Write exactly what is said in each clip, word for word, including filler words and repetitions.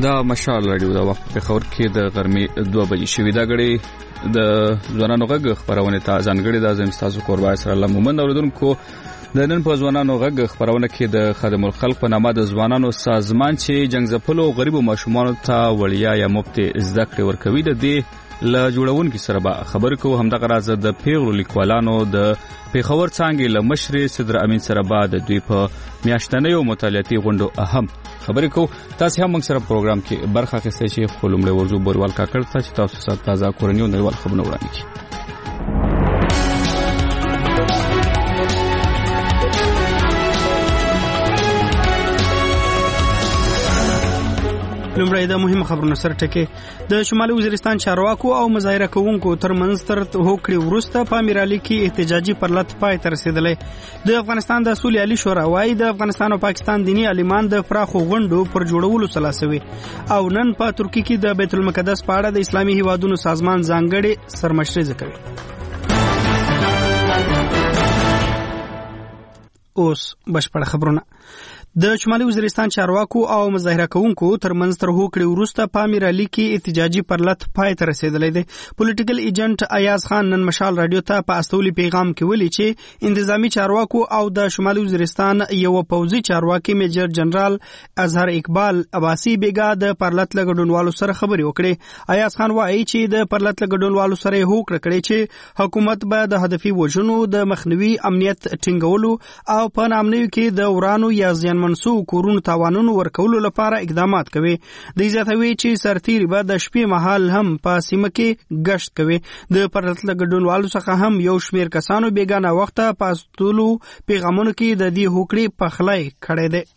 دا مشال راډیو د وخت په خبر کې د غرمې دوه بجې شوې دا غړي د ځوانانو غږ خبرونه ته ځانګړي د ازم تاسو قربای سره الله مومن اوریدونکو د نن په ځوانانو غږ خبرونه کې د خدمت الخلق په نامه د ځوانانو سازمان چې جنگ ځپلو غریبو ماشومانو ته وړیا یا مفت زده کړې ورکوي د دې ل جوړونکو سره به خبر کو همدغه راز د پیغلو لیکوالانو د پیښور څنګه له مشر صدر امین سره بعد دوی په میاشتنیو مطالعاتي غونډو اهم خبرې کو تاسو هم موږ سره پروګرام کې برخه اخیستئ چې خپلمړي ورزو بوروال کاکړ ته چې تاسو سره تازه کورنیو نړیوال خبرونه وړاندې کړي. لومړی د مهم خبرونو سره ټکي د شمالي وزیرستان چارواکو او مظاهره کوونکو ترمنځ تر هوکړې وروسته په امیرعلي کې احتجاجي پرلط پای ته رسیدلې. د افغانستان د اصول علي شورا وايي د افغانستان او پاکستان دینی عالمان د پراخو غونډو پر جوړولو سلاسوي او نن په ترکی کې د بیت المقدس په اړه د اسلامي هیوادونو سازمان ځانګړي سرمشري کوي. اوس بشپړ خبرونه. د شمالي وزیرستان چارواکو او مظاهره کوونکو ترمنځ تر هوکړې وروسته په امیرعلي کې احتجاجي پرلط پای ته رسیدلی دی. پولیټیکل ایجنټ ایاز خان نن مشال رادیو ته په استولي پیغام کې ویلي چې انتظامی چارواکو او د شمالي وزیرستان یو پوځي چارواکي میجر جنرال اظهر اقبال عباسی بیګا د پرلط لګډونوالو سره خبرې وکړې. ایاز خان وایي چې د پرلط لګډونوالو سره هوکړه کړې چې حکومت به د هدفي وژنو د مخنیوي امنیت ټینګولو او په نامنیو کې د ورانو یا زیان منسو کورونو تاوانونو ورکولو لپاره اقدامات کوي. د زیاتوي چې سرتیری به د شپې مهال هم په سیمه کې گشت کوي. د پرلط لګډونوالو څخه هم یو شمیر کسانو بیګانه وخته پاستولو پیغامونو کې د دې هوکړې پخلای کړی دی.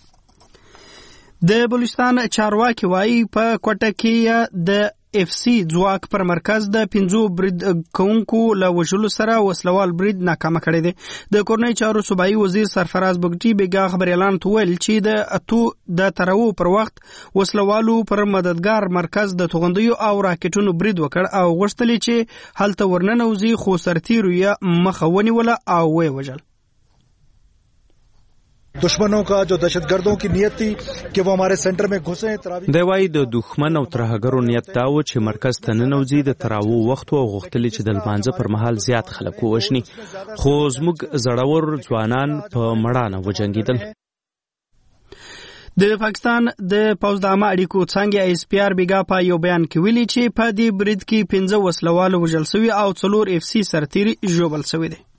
د بلوچستان چارواکي وايي په کوټه کې د اف سی ځواک پر مرکز د پنځو برید کوونکو له وژلو سره وسلوال برید ناکامه کړی دی. د کورنۍ چارو صوبایي وزیر سرفراز بګټي بیګا خبر اعلان ویل چې د اتو د ترو پر وخت وسلوالو پر مددگار مرکز د توغندیو او راکټونو برید وکړ او غوښتل چې هلته ورننوزي خو سرتیرو یې مخه ونیوله او وی وژل. دشمنوں کا جو دہشتگردوں کی نیت تھی کہ وہ ہمارے سینٹر میں گھسیں تراوی دی وای د دښمن او ترهګرو نیت دا و چې مرکز ته ننوځي د تراوو وخت او غوښتلې چې د لمانځه پر مهال زیات خلک ووژني خو زموږ زړور ځوانان په مړانه وجنګېدل. د پاکستان د پوځ د عامه اړیکو څانګې ایس پی آر بیګا په یو بیان کې ویلي چې په دې برید کې پنځه وسلوال وژل شوي او څلور اف سی سرتیري ژوبل شوي دي.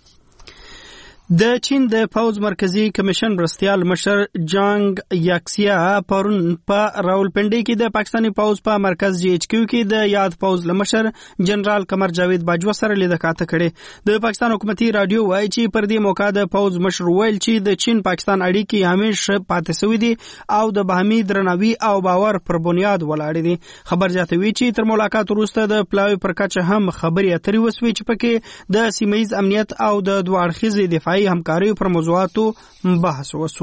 د چین د پوز مرکزی کمیشن مرستیال مشر جانګ یاکسیا پرون په راولپنډي کې د پاکستاني پوز په مرکز جی ایچ کیو کې د یاد پوز لمشر جنرال قمر جاوید باجوا سره لیدکاته کړي. د پاکستان حکومتي رادیو وایي چې پر دې موقع د پوز مشر ویل چې د چین پاکستان اړیکې همیشه پاتې شوې دي او د باهمي درناوي او باور پر بنیاد ولاړ دي. خبر زیاتوي چې تر ملاقات وروسته د پلاوی پر کچه هم خبرې اترې وسوي چې پکې د سیمه‌ییز امنیت او د دوه اړخیزې دفاعي همکاري پر موضوعاتو بحث وسو.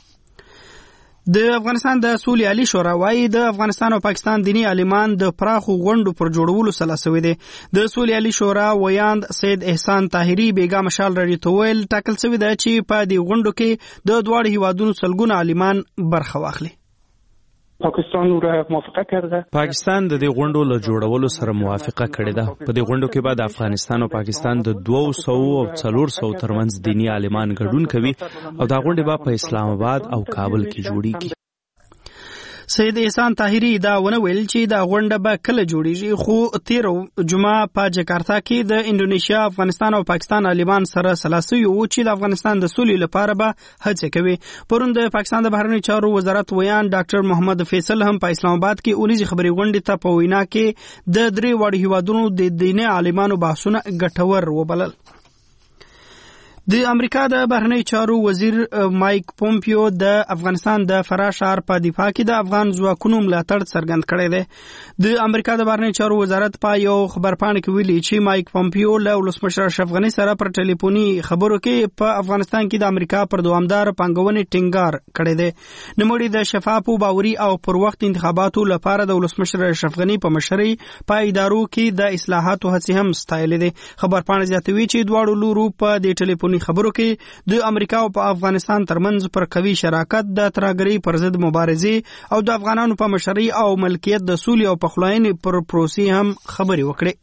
د افغانستان د اصول علي شورا وايي د افغانستان او پاکستان دینی عالمان د پراخو غونډو پر جوړولو سلاسوي دي. د اصول علي شورا ویاند سید احسان طاهری بیګا مشال رډي تویل ټاکل شوی دی چې په دې غونډو کې د دواړو هیوادونو سلګونه عالمان برخه واخلي. پاکستان را موافقه کرده. پاکستان د دې غونډو له جوړولو سره موافقه کړې ده. په دې غونډو کې بعد افغانستان او پاکستان د دوه سوه او څلور سوه ترمنځ دینی عالمان ګډون کوي او دا غونډې به په اسلام آباد او کابل کې جوړیږي. سید احسان طاهری دا ونه ویل چې دا غونډه به کله جوړیږي خو تیر جمعه په جکارتا کې د انډونیشیا افغانستان او پاکستان عالمان سره سلاسي وو چې د افغانستان د سولې لپاره به هڅه کوي. پرون د پاکستان د بهرنی چارو وزارت ویان ډاکټر محمد فیصل هم په اسلام آباد کې اونیزي خبري غونډه ته په وینا کې د درې وړ هیوادونو د دیني عالمانو بحثونه ګټور وبلل. د امریکا د بهرنی چارو وزیر مایک پومپیو د افغانستان د فراه ښار په دفاع کې د افغان ځواکونو ملاتړ څرګند کړی دی. د امریکا د بهرنی چارو وزارت په یو خبرپاڼه کې ویلي چې مایک پومپیو له ولسمشر اشرف غني سره پر ټلیفوني خبرو کې په افغانستان کې د امریکا پر دوامدار پانګونې ټینګار کړی دی. نوموړي د شفافو باوري او پر وخت انتخاباتو لپاره د ولسمشر اشرف غني په مشرۍ په ادارو کې د اصلاحاتو هڅې هم ستایلې دي. خبرپاڼه زیاتوي چې دواړو لورو په د ټلیفوني ټلیفوني خبرو کې د امریکا او په افغانستان ترمنځ پر قوي شراکت د ترهګرۍ پر ضد مبارزې او د افغانانو په مشرۍ او ملکیت د سولې او پخلاینې پر پروسې هم خبرې وکړې.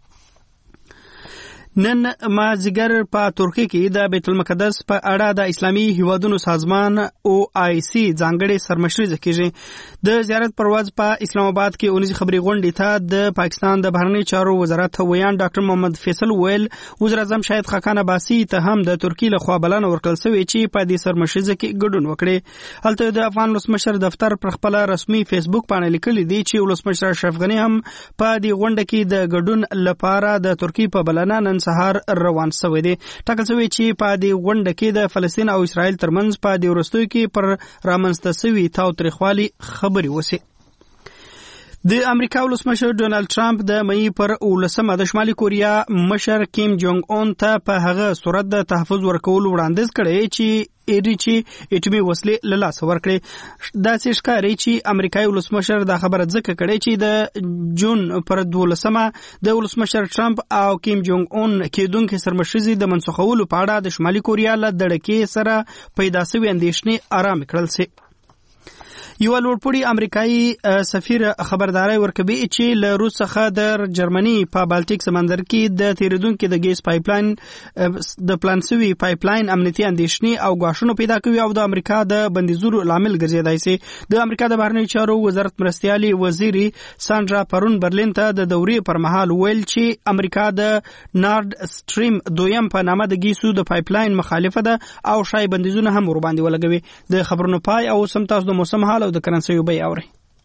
نن مازیګر په ترکیه کې د بیت المقدس په اړه د اسلامي هیوادونو سازمان او آی سی ځانګړي سرمشري کېږي. د زیارت پر ورځ په اسلام آباد کې اونیزي خبري غونډې ته د پاکستان د بهرنی چارو وزارت ویان ډاکټر محمد فیصل ویل وزیر اعظم شاهد خاقان عباسي ته هم د ترکیه له خوا بلنه ورکړل شوې چې په دې سرمشري کې ګډون وکړي. هلته د افغان ولسمشر دفتر پر خپل رسمي فیسبوک باندې لیکلي دي چې ولسمشر اشرف غنی هم په دې غونډه کې د ګډون لپاره د ترکیه په بلنه نن سهار روان شوی دی. ټاکل شوی چې په دې غونډه کې د فلسطین او اسرائیل ترمنځ په دې وروستیو کې پر رامنځته شوي تاوتریخوالي خبرې وشي. د امریکا ولسمشر ډونالد ټرمپ د مئی پر ولسمه د شمالي کوریا مشر کیم جونګ اون ته په هغه صورت د تحفظ ورکولو وړاندیز کړی چې ایری چې اټومي وسلې له لاسه ورکړي. دا څه ښکاري چې امریکایي ولسمشر دا خبره ځکه کړې چې د جون پر دولسمه د ولسمشر ټرمپ او کیم جونګ اون کېدونکو سرمشري د منسوخولو په اړه د شمالي کوریا له دړکې سره پیدا شوې اندېښنې آرام کړل سي. یو لوړپوړي امریکایي سفیر خبرداري ورکوي چې له روس څخه د جرمني په بالټیک سمندر کې د تیریدونکو د ګیس پایپلاین د پلانسوي پایپلاین امنیتي اندېښنې او غاښونو پیدا کوي او د امریکا د بندیزونو لامل ګرځیدای سي. د امریکا د بهرنی چارو وزارت مرستيالي وزیري سانډرا پرون برلین ته د دورې پر مهال ویل چې امریکا د نارد سټریم دویم په نامه د ګیسو د پایپلاین مخالفه ده او شای بندیزونه هم ور باندې ولګوي. د خبرونو پای او سم تاسو د موسم حال د کرنسي وبې اوري.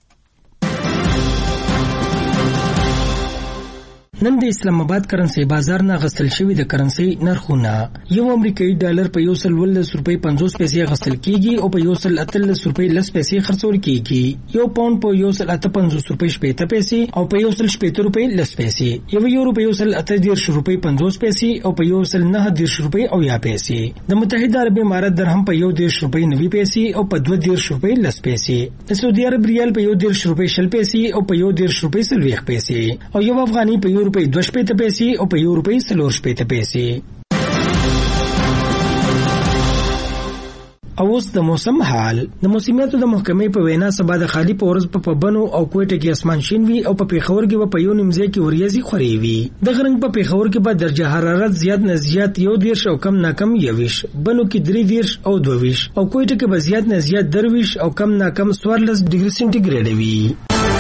نن د اسلام آباد کرنسي بازار نه غسل شوی د کرنسي نرخونه یو امریکایي ډالر په یو سل ولس روپۍ پنځوس پیسې غسل کیږي او په یو سل اتلس روپۍ لس پیسې خرڅول کیږي. یو پاوند په یو سل اته پنځوس روپۍ شپېته پیسې او په یو سل شپېته روپۍ لس پیسې. یو یورو په یو سل اته دیرش روپۍ پنځوس پیسې او په یو سل نه دیرش روپۍ او یا پیسې. د متحده عرب امارات درهم په یو دیرش روپۍ نوي پیسې او په دوه دیرش روپۍ لس پیسې. د سعودي عرب ریال په یو دیرش روپۍ شل پیسې او په یو دیرش روپۍ څلوېښت پیسې او یو افغاني په یو روپۍ دوه شپېته پیسې او په یو روپۍ څلور شپېته پیسې. او اوس د موسم حال. د موسمیاتو د محکمې په وینا سبا د خالی په ورځ په پبنو او کوټه کې اسمان شین وي او په پیښور کې په یو نیمځای کې وریځي خوري وي. د غرنګ په پیښور کې به درجه حرارت زیات نه زیات یو دیرش او کم نه کم یويش، بنو کې درې دیرش او دوه او کوټه کې به زیات نه زیات درویش او کم نه کم څوارلس ډیګري سنټیګریډ وي.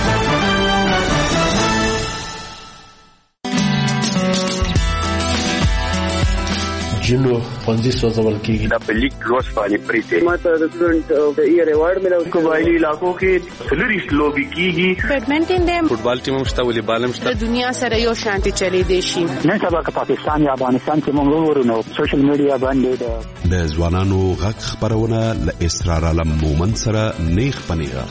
جنو پنځه سوځول کېږي د پلیک روز باندې پریته ماته د سټوډنټ د ایئر ایوارډ ملو قبایلی علاقو کې سلریش لوبي کیږي. بیډمنټن د فوټبال ټیم مشته ولې بالم شته د دنیا سره یو شانتي چلی دی شي. نن سبا که پاکستان یا افغانستان کې موږ ورونو سوشل میډیا باندې د ځوانانو غږ خبرونه ل اسرار علم مومن سره نیخ پنیغه.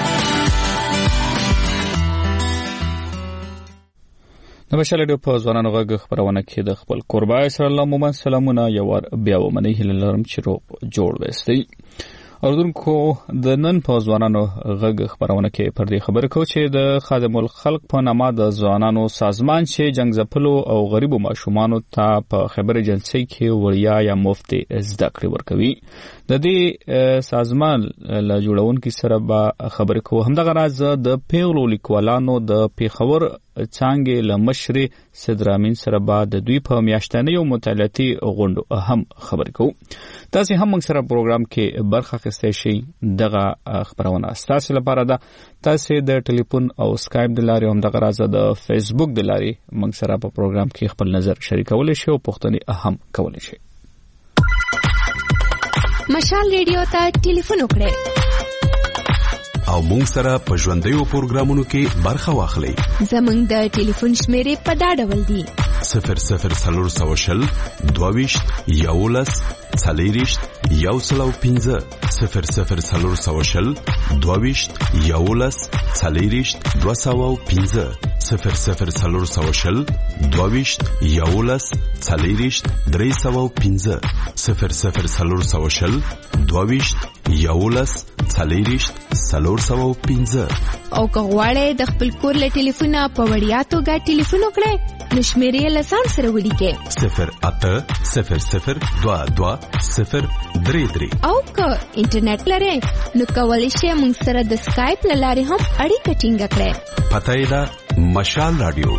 د بشل ډیو په ځوانانو غږ خبرونه کې د خپل قربا اسرار الله مومن سلامونه یو ور بیا ومني هللرم چې رو جوړ وستي. اوردونکو د نن په ځوانانو غږ خبرونه کې پر دې خبر کو چې د خادم الخلق په نامه د ځوانانو سازمان چې جنگ زپلو او غریبو ماشومانو ته په خبر جلسې کې وړیا یا مفت زده کړې ورکوي. د دې سازمان له جوړونکو سره به خبرې کوو. همدغه راز د پیغلو لیکوالانو د پیښور څنګه له مشر صدرامین سره به د دوی په میاشتنیو مطالعاتي غونډو هم خبرې کوو. تاسو هم موږ سره پروګرام کې برخه اخیستئ شئ. دغه خبرونه تاسو لپاره ده. تاسو د ټلیفون او سکایپ د لارې هم دغه راز د فیسبوک د لارې موږ سره په پروګرام کې خپل نظر شریکولی شئ او پوښتنې هم کولی شئ. مشال ریډیو ته ټلیفون وکړئ او مونږ سره په ژوندیو پروګرامونو کې برخه واخلئ. زمونږ د ټلیفون شمیرې په دا ډول دي: صفر صفر څلور سوه شل دوه ویشت یولس څلېرویشت یو سل او پنځه صفر صفر څلور سوه شل دوه ویشت یولس څلېرویشت دوه سوه او پنځه صفر صفر څلور سوه شل دوه ویشت یولس څلېرویشت درې سوه او پنځه صفر صفر څلور سوه شل دوه ویشت یولس څلېرویشت څلور سوه او پنځه. او که غواړئ د خپل کور له ټلیفونه په وړیا توګه ټلیفون وکړئ نو شمیرې لسان سره ولیکې صفر اته صفر صفر دوه دوه صفر درې درې. او که انټرنیټ لرئ نو کولی شئ موږ سره د سکایپ له لارې هم اړیکه ټینګه کړئ. پته یې ده مشال راډیو.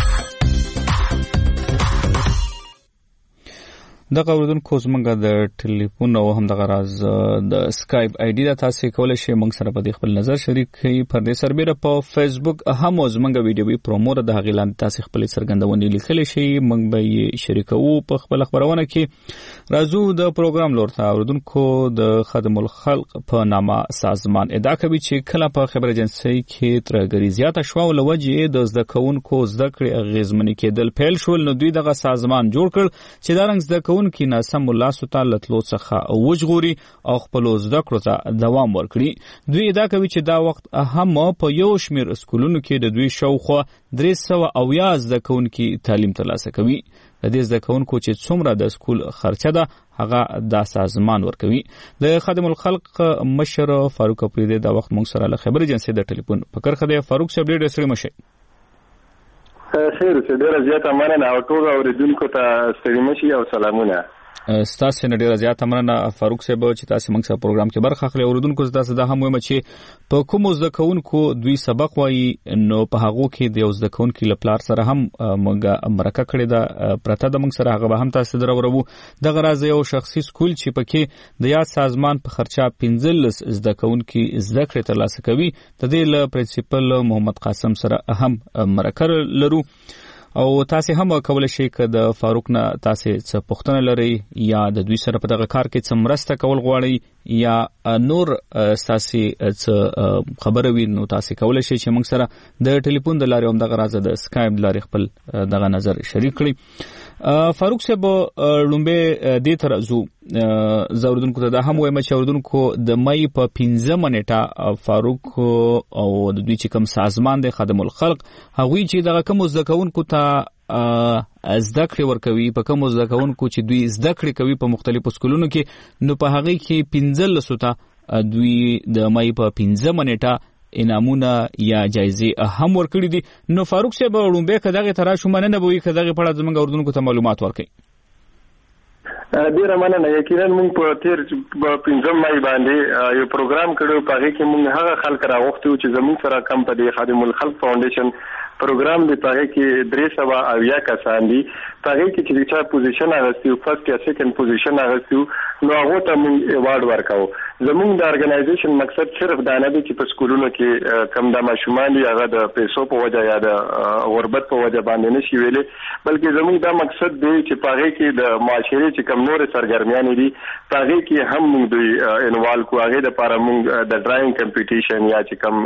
دغه اوریدونکو زمونږ د ټلیفون او هم دغه راز د سکایپ آی ډي د تاسو کولای شئ موږ سره په خپل نظر شریک کړئ. پر دې سربېره په فیسبوک هم زمونږ ویډیوي پرومو د هغې لاندې تاسو خپل څرګندونې لیکلی شئ، موږ به یې شریکوو په خپل خبرونه کې. راځو د پروګرام لور ته. اوریدونکو د خدمت الخلق په نامه سازمان ادعا کوي چې کله په خبر ایجنسۍ کې ترهګري زیاته شوه او له وجې د زده کوونکو زده کړې اغېزمنې کېدل پیل شول، نو دوی دغه سازمان جوړ کړ چې دا رنګ زده کوونکي ناسم لاسو ته له تلو څخه وژغوري او خپلو زده کړو ته دوام ورکړي. دوی ادعا کوي چې دا وخت هم په یو شمېر سکولونو کې د دوی شاوخوا درې سوه اویا زده کوونکي تعلیم ترلاسه کوي. د دې زده کوونکو چې څومره د سکول خرچه ده هغه دا سازمان ورکوي. د خدمت الخلق مشر فاروق اپریدی دا وخت موږ سره له خبر ایجنسۍ د ټلیفون په کرخه دی. فاروق صاحب ډېر ستړي مه شئ. خیر اوسئ، ډېره زیاته مننه او ټولو اورېدونکو ته ستړي مه شئ او سلامونه. ستاسو نه ډیره زیاته مننه فاروق صاحب چې تاسو موږ سره پروګرام کې برخه اخلي. اوریدونکو تاسو دا هم وایم چې په کوم زده کوونکو دوی سبق وایي نو په هغه کې د یو زده کوونکو لپاره سره هم موږ مرکه کړې ده پرته د موږ سره هغه به هم تاسو درورو. دغه راز یو شخصي سکول چې پکې د یاد سازمان په خرچه پنځلس زده کوونکو زده کړې ترلاسه کوي. د دې له پرنسپل محمد قاسم سره هم مرکه لرو او تاسو هم کولای شئ که د فاروق نه تاسو څه پوښتنه لرئ یا د دوی سره په دغه کار کې څه مرسته کول غواړئ یا نور تاسو څه خبره وي نو تاسو کولای شئ چې موږ سره د ټلیفون د لارې هم دغه راز د سکایپ د لارې خپل دغه نظر شریک کړئ. فاروق صاحب لومبه دې تر زو زوردونکو ته دا هم وایم چې اوردونکو د مې په پنځمه نیټه فاروق او د دوی چې کوم سازمان د خدمت الخلق هغوی چې دغه کوم زده کوونکو ته زده کړې ورکوي، په کوم زده کوونکو چې دوی زده کړې کوي په مختلفو سکولونو کې، نو په هغه کې پنځلسو ته دوی د مې په پنځمه نیټه انعامونه یا جایزې هم ورکړي دي. نو فاروق صاحب لومبه که دغه تراشو مننه به وي که دغه په اړه زموږ اوردونکو ته معلومات ورکړي. ډیره مننه. یقینا موږ په تیر پنځم مای باندې یو پروګرام کړو، په هغه کې موږ هغه خلک راغوښتو چې زموږ سره کم په دې خادم الخلق فاونډیشن پروګرام دی، په هغه کې درې سوه اویا کسان دي. په هغه کې چې چا پوزیشن اغستی او فرست یا سیکنډ پوزیشن اغستی نو هغه ته موږ ایوارډ ورکاو. زموږ د ارګنایزیشن مقصد صرف دا نه دی چې په سکولونو کې کم د ماشومان دي هغه د پیسو په وجه یا د غربت په وجه باندې نشي ویلې، بلکې زموږ دا مقصد دی چې په هغه کې د معاشري چې کم نور سرګرمیان دي په هغه کې هم موږ دوی انوالو کو. هغه د لپاره موږ د ډرایینګ کمپټیشن یا چې کم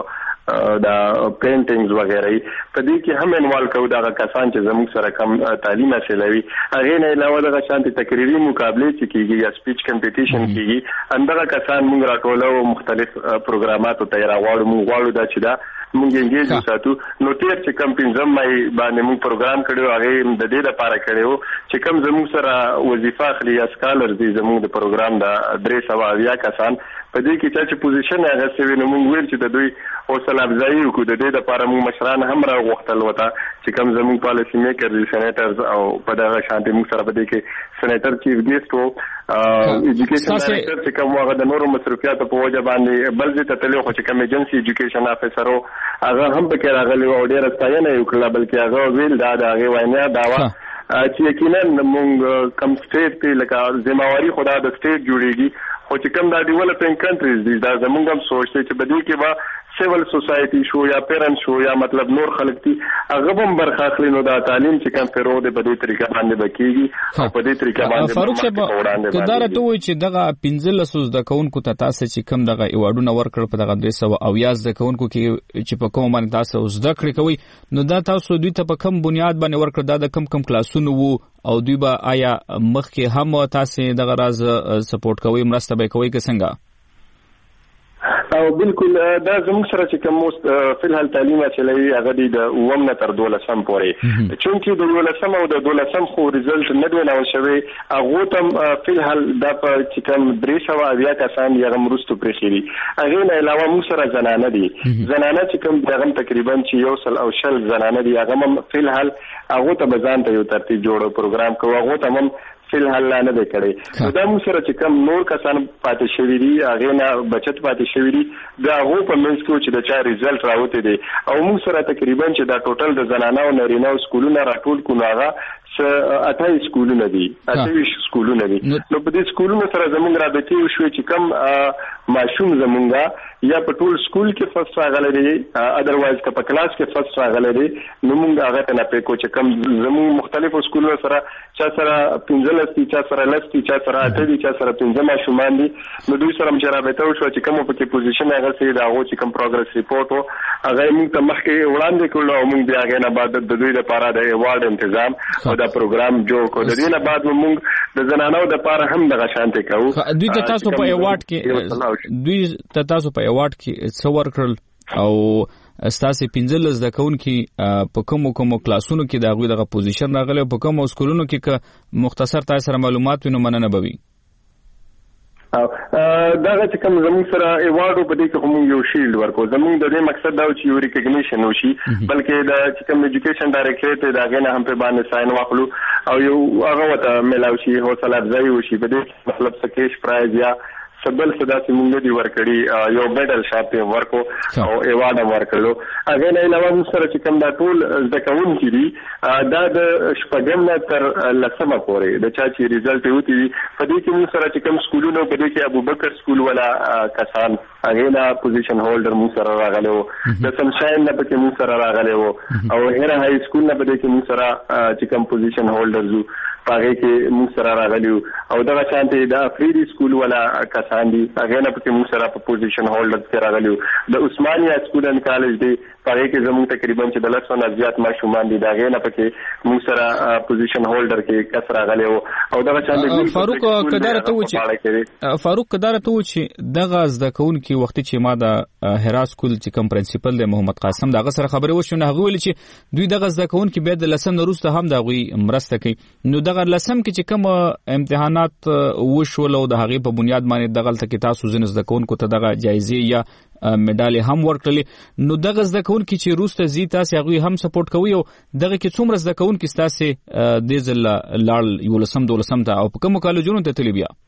دا پینټینګز وغیرہ په دې کې هم انوالو کوو دا کسان چې زموږ سره کم تعلیم حاصلوي. هغه نه علاوه د شانتي تقریری مقابله چې کیږي یا سپیچ کمپټیشن کیږي، اندغه کسان موږ راټولو مختلف پروګراماتو ته راوړو. موږ غواړو دا چې دا موږ انګیج وساتو. نو تیر چې کم پنځم مای باندې موږ پروګرام کړو هغه د دې لپاره کړو چې کم زموږ سره وظیفه اخلي یا سکالر دي زموږ د پروګرام د درې سوه اویا کسان په دې کې چې پوزیشن هغه سوي نو موږ ویل چې د دوی حوصله افزایي وکړو. د دې لپاره موږ مشران هم راغوښتل وته چې کم زموږ پالیسی میکر دي، سېنیټرز او په دغه شانتي موږ سره په دې کې سېنیټر چیف ګیسټ وو، ایجوکیشن ډایریکټر چې کوم هغه د نورو مصرفیاتو په وجه باندې بل ځای ته تللی خو چې کوم ایجنسي ایجوکیشن افیسر وو هغه هم پکې راغلی او ډېره ستاینه یې وکړله، بلکې هغه ویل دا د هغې وینا دعوه چې یقینا موږ کم سټیټ دی لکه ذمہواري خو دا د سټیټ جوړېږي، خو چې کوم دا ډیولپینګ کنټریز دي دا زموږ هم سوچ دی چې په دې کې به سیول سوسایټي شو یا پیرنټ شو یا مطلب نور خلک دي هغه هم برخه اخلي. نو دا تعلیم چې کوم فرو دی په دې طریقه باندې بکیږي او په دې طریقه باندې فاروق صاحب کله راته وایي چې دغه پنځلس زده کوونکو ته تاسو چې کوم دغه ایوارډونه ورکړ په دغه درې سوه اویا زده کوونکو کې چې په کوم باندې تاسو زده کړې کوي، نو دا تاسو دوی ته په کوم بنیاد باندې ورکړ؟ دا د کم کم کلاسونو وو او دوی به آیا مخکې هم تاسو دغه راز سپورټ کوي، مرسته به کوي که څنګه؟ او بالکل دا زموږ سره چې کوم فلحال تعلیم چلوي هغه د اووم نه تر دولسم پورې چونکې د دولسم او د دولسم خو ریزلټ نه دی نو شوی هغه تم فلحال د چې کوم درې سوه اویا کسان یې مرستو پرې خېری هغه نه علاوه موږ سره زنانه دي زنانه چې کوم دغه تقریبا چې یو سل او شل زنانه دي هغه فلحال هغه ته بزان ته یو ترتیب جوړو پروګرام کوو هغه ته هم فلحال نه دی کړی دا موږ سره چې کوم نور کسان پاتې شوی دي هغه نه بچت پاتې شوی دي دا هغه په منځ کې چې د چا ریزلټ راوته دي او موږ سره تقریبا چې دا ټوټل د زنانه او نارینه سکولونه راټول کړو هغه اته سکولونه دي اته سکولونه دي نو په دې سکولونو سره زموږ رابطه وشو چې کوم ماشوم زمونږه یا په ټول سکول کې فرست راغلی دی ادروایز که په کلاس کې فرست راغلی دی نو موږ هغه ته نه پېکو چې کوم زموږ مختلفو سکولونو سره چا سره پنځه لس دي چا سره لس دي چا سره اته دي چا سره پنځه ماشومان دي نو دوی سره مې رابطه وشو چې کوم په کې پوزیشن هغه سي دا هغه چې کوم پروګرس ریپورت او هغه موږ ته مخکې وړاندې کړو او موږ بیا هغه نه بعد د دوی لپاره د ایوارډ تنظیم او دا پروګرام جوړ کړو د دې نه بعد موږ د زنانو د لپاره هم دغه شانتي کوو دوی ته تاسو په ایوارډ کې دوی ته تاسو په ایوارډ کې څو ورکړل او ستاسو پنځلس د کونکي په کومو کومو کلاسونو کې دا غوي دغه پوزیشن راغلی په کومو سکولونو کې ک مختصر تاسو سره معلومات ونو مننه بوي او دغه چې کوم زموږ سره ایوارډ په دې کې هم یو شیلډ ورکو زموږ د دې مقصد دا چې یو ریکګنیشن وشي بلکې د چې کوم ایجوکیشن ډایریکټریټ دا غنه هم په باندې ساين واخلو او یو هغه وته ملاوي شي حوصله افزایی وشي په دې مطلب سکیش پرایز یا سبل صدا چې موږ دې ورکړي یو میډل شاته ورکو او ایوارډ ورکړو هغه نه علاوه موږ سره چې کوم دا ټول ځکهون کړي دا د شپږم نه تر لسمه پورې د چا چې ریزلټ وتی په دې کې موږ سره چې کوم سکولونو په دې کې ابوبکر سکول ولا کسان هغه نه پوزیشن هولډر موږ سره راغلي وو د سنشاین نه پکې موږ سره راغلي وو او هر هاي سکول نه په دې کې موږ سره چې کوم پوزیشن هولډرز پاره کې موږ سره راغلي او دا شانتي دا فری سکول ولا کسان دي هغه نه پکې موږ سره په پوزیشن هولډرز کې راغلي د عثمانیه سکول ان کالج دی پاره کې زموږ تقریبا چې د لسو نه زیات ماشومان دي دا هغه نه پکې موږ سره پوزیشن هولډر کې کس راغلي او دا شانتي فاروق کدار ته و چې فاروق کدار ته و چې دغه زده کون کې وخت چې ما د هرا سکول چې کوم پرنسپل د محمد قاسم دغه سره خبرې وشو نه هغه ویل چې دوی دغه زده کون کې به د لسم وروسته هم دغه مرسته کوي نو دغه لسم کې چې کوم امتحانات وشول او د هغه په بنیاد باندې دغه تل کې تاسو زنه زده کوونکو ته دغه جایزه یا میډال هم ورکړلې نو دغه زده کوونکو چې روسته زی تاسو هغه هم سپورټ کوي او دغه کې څومره زده کوونکو تاسو د ځل لاړ یو لسم دولسم ته او په کوم کالجونو ته تللی بیا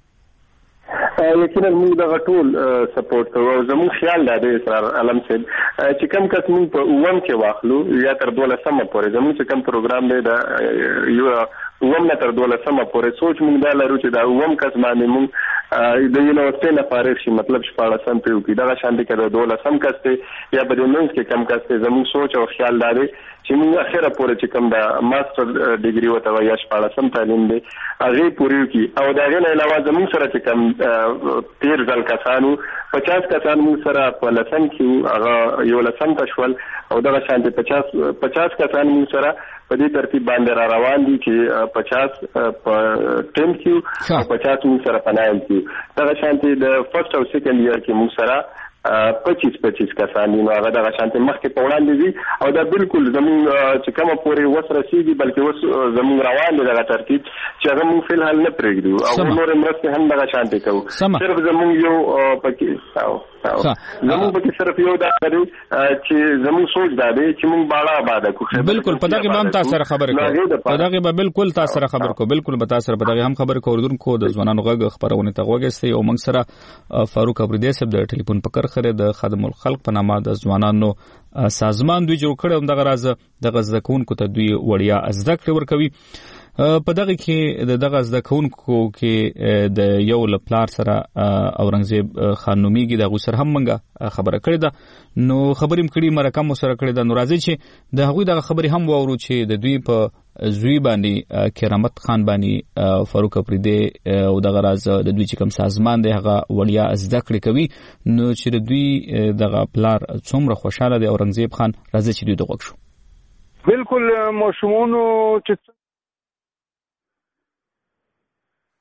یقینا موږ د غټول سپورټ کوو زموږ خیال دی اسرار علم صاحب چې کوم کس موږ په اووم کې واخلو یا تر دولسمه پورې زموږ چې کوم پروګرام دی د یو اووم نه تر دولسمه پورې سوچ موږ دا لرو چې دا اووم کس باندې موږ د یونیورسيټي نه فارغ شي مطلب شپاړسم په کې دا شان دي کړه دولسم کس ته یا په دې منځ کې کم کس ته زموږ سوچ او خیال دی چې موږ اخره پورې چې کوم دا ماستر ډیګري وته یا شپاړسم تعلیم دی هغه پوری کی او دا غن علاوه زموږ سره چې کوم تیر ځل کسانو پچاس کسان موږ سره په لسم کې هغه یو لسم تشول او دا شان دي پچاس پچاس کسان موږ سره په دې ترتیب باندې را روان دي چې پچاس په ټیم کې او پچاس موږ سره په نایم کې دا شان دي د فرست او سیکنډ ایئر کې موږ سره پچیس پچیس کسان دي نو هغه د شانتي مخکې په وړاندې دي او دا بالکل زموږ چې کومه پورې وسره سیږي بلکې وس زموږ روان دي دغه ترتیب چې هغه موږ فل حل نه پرېږدو او نور مرسته هم دغه شانتي کوو صرف زموږ یو پکې او زموږ پکې صرف یو دا دی چې زموږ سوچ دا دی چې موږ بالا آباد کوو بالکل په دغه هم تاسو سره خبرې کوو په دغه به بالکل تاسو سره خبرې کوو بالکل به تاسو سره په دغه هم خبرې کوو دونکو د ځوانانو غږ خبرونه ته وګورئ او موږ سره فاروق ابردی صاحب د ټلیفون په خره د خدمت الخلق په نامه د ځوانانو سازمان دوی جوړ کړي هم دغه راز دغه زده کوونکو ته دوی وړیا زده کړې ورکوي په دغه کې د دغه زده کوونکو کې د یو لپلار سره اورنګزیب خان نومیږي د غوسر هم منګه خبره کړې ده نو خبرې مکړي مرکم سره کړې ده نو راځي چې د هغوی دغه خبرې هم وورو چې د دوی په زوی باندې کرامت خان باندې فاروق افریدی او دغه راز د دوی چې کوم سازمان دی هغه وړیا زده کړې کوي نو چې د دوی دغه پلار څومره خوشاله دی اورنګزیب خان راځي چې دوی دغه شو بالکل ماشومانو چې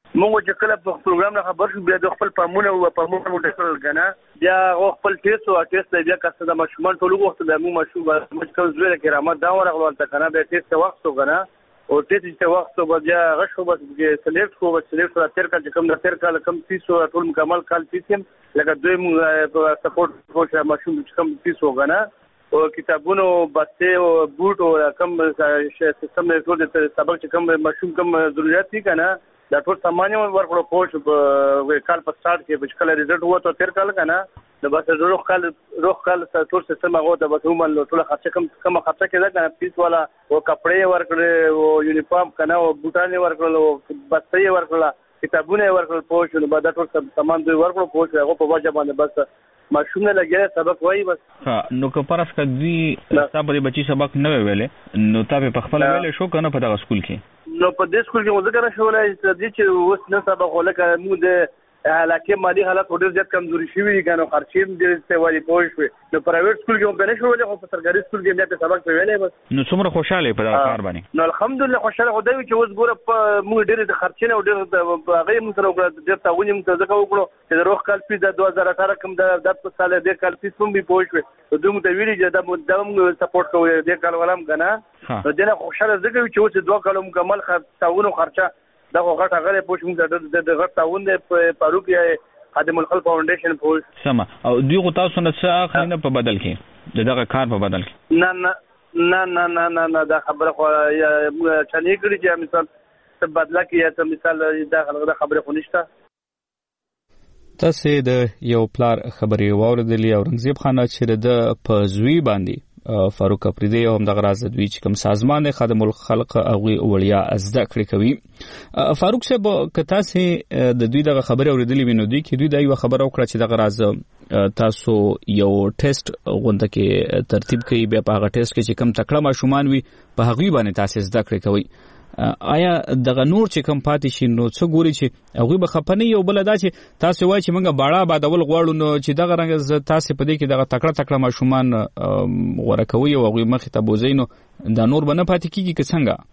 موږ چې کله په پروګرام نه خبر شو بیا د خپل پامونه او پامونه مو ټکل کنه بیا خپل ټیسټ او ټیسټ بیا کسه د مشمن ټول وخت د مو مشوب مشکل زوی کې رحمت دا ورغلو ته کنه بیا ټیسټ وخت وګنه او ټیسټ ته وخت او بیا غشو بس سلیکټ کو بس سلیکټ را تیر کال کم د تیر کال کم تیسو ټول مکمل کال تیسم لکه دوی مو سپورټ کوچ مشوب کم تیسو وګنه او کتابونو بسته او بوټ او کم سیستم نه ټول د سبق کم مشوب کم ضرورت دي کنه دا ټول سامان ورکړو کوچ کال په سٹارټ کې بچ کله ریزلټ وو ته تیر کال کنه د بس روح کال روح کال ټول سیستم هغه د بس هم ټول خرچه کم کم خرچه کېده کنه پیس والا او کپڑے ورکړل او یونیفارم کنه او بوټان ورکړل او بسته ورکړل کتابونه ورکړل پوښ نو بعد ټول سامان دوی ورکړو پوښ هغه په وجه باندې بس ماشومه لګیا سبق وایي بس ها نو که پرس کدي تاسو بچي سبق نه ویلې نو تاسو په خپل ویلې شو کنه په دغه سکول کې نو په دې سکول کې موږ څنګه شولای چې اوس نه سبق ولکه موږ د حالکه مالی حالت ډېر زیات کمزوري شوی دي کنه خرچیم ډېر څه وایي پوه شو نو پرایویټ سکول کې هم نه شولای خو په سرکاري سکول کې نه په سبق ویلې بس نو څومره خوشاله په دا کار باندې نو الحمدلله خوشاله خدای چې اوس ګوره موږ ډېر د خرچینه او ډېر هغه موږ سره وکړه ډېر تاونی موږ ځکه وکړو چې د روخ کال پیس د دوه هزار اټھارہ کم د د سال د کال پیس هم به پوه شو دوی مو ته ویلي چې دا موږ سپورټ کوو د کال ولام کنه نو دنه خوشاله ځکه چې اوس دوه کال مکمل تاون او خرچه دا غټه غره پوه موږ د غټ تاون د پاروک خادم الخلق فاونډیشن پول سم او دوی غو تاسو نه څه اخلي نه په بدل کې دغه کار په بدل کې نه نه نه نه نه نه دا خبره خو چني کړی چې مثال څه بدلا کې ته مثال دا خبره خو نشته تاسو د یو پلار خبرې واوریدلې او رنگزیب خان چې د پزوی باندې فاروق افریدی هم د غراز دوی چې کوم سازمان خادم الخلق او وړیا زده کړې کوي فاروق صاحب کته سه د دوی د خبرې اوریدلې وینو دوی کې دوی د یو خبر او کړ چې د غراز تاسو یو ټیسټ غونډه کې ترتیب کوي بیا په هغه ټیسټ کې چې کوم تکړه ماشومان وي په هغه باندې تاسو زده کړې کوي آیا دغه نور چې کم پاتې شي نو څه ګوري چې هغه به خپنه یو بل دا چې تاسو وایي چې موږ باړه بادول غواړو نو چې دغه رنګ تاسو په دې کې دغه تکړه تکړه ماشومان ورکوي او هغه مخ ته بوزینو دا نور بنه پاتې کیږي که څنګه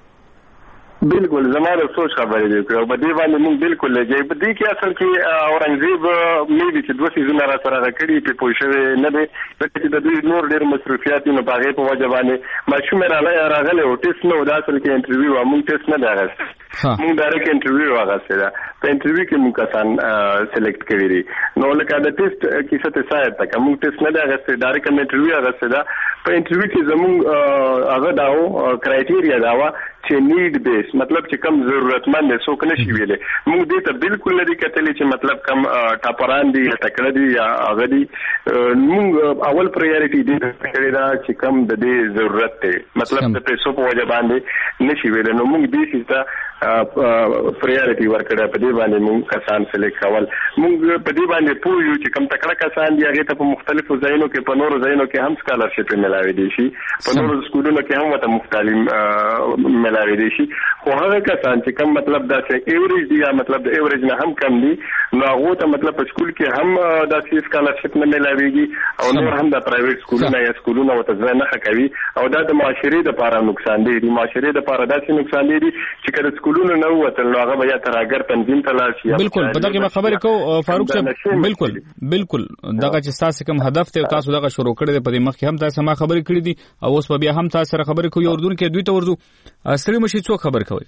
بالکل زموږ سوچ خبرې دی او په دې باندې موږ بالکل لګي په دې کې اصل کې اورنګزیب مې دي چې دوه سيزونه را سره راکړي په پوښښه نه دي چې د دوی نور ډېر مصرفيات نه پاغې په وجه باندې ماشوم را راغله او ټیسټ نو دا اصل کې انټرویو موږ ټیسټ نه راغله موږ ډایرکټ انټرویو راغله دا په انټرویو کې موږ کسان سلیکټ کړی دي نو لکه دا ټیسټ کې څه ته سایت تک موږ ټیسټ نه راغله ډایرکټ انټرویو راغله دا په انټرویو کې زموږ هغه داو کرایټیریا داوا چې نیډ بیس مطلب چې کم ضرورتمند څوک نشي ویلې موږ دې ته بالکل لري کتلې چې مطلب کم ټاپران دي یا تکړه دي یا هغه دي موږ اول پرایورټي دې کړی دا چې کم د دې ضرورت ته مطلب د پیسو په وجه باندې نشي ویلې نو موږ دې چې پرایورټي ورکړه په دې باندې موږ کسان سلیکټ کول موږ په دې باندې پوه یو چې کم تکړه کسان دي هغه ته په مختلفو ځایونو کې په نورو ځایونو کې هم سکالرشپ ملاوي دي شي په نورو سکولونو کې هم وته مختلف ملاوي دي شي خو هغه کسان چې کم مطلب دا چې ایوریج دی یا مطلب د ایوریج نه هم کم دي نو هغه ته مطلب په سکول کې هم دا سی سکالرشپ نه ملاويږي او نور هم د پرایویټ سکولونو یا سکولونو وته ځای نه کوي او دا د معاشري لپاره نقصان دی د معاشري لپاره دا څه نقصان دی چې کله سکولونو نه وته نو هغه بیا تراګر تنظیم تلاشي بالکل په دغه خبرې کو فاروق صاحب بالکل بالکل دغه چې تاسو کوم هدف ته تاسو دغه شروع کړی په دې مخ کې هم تاسو ما خبرې کړې دي او اوس بیا هم تاسو سره خبرې کوي اردن کې دوی ته ورزو اصلي مشي څو خبر کوي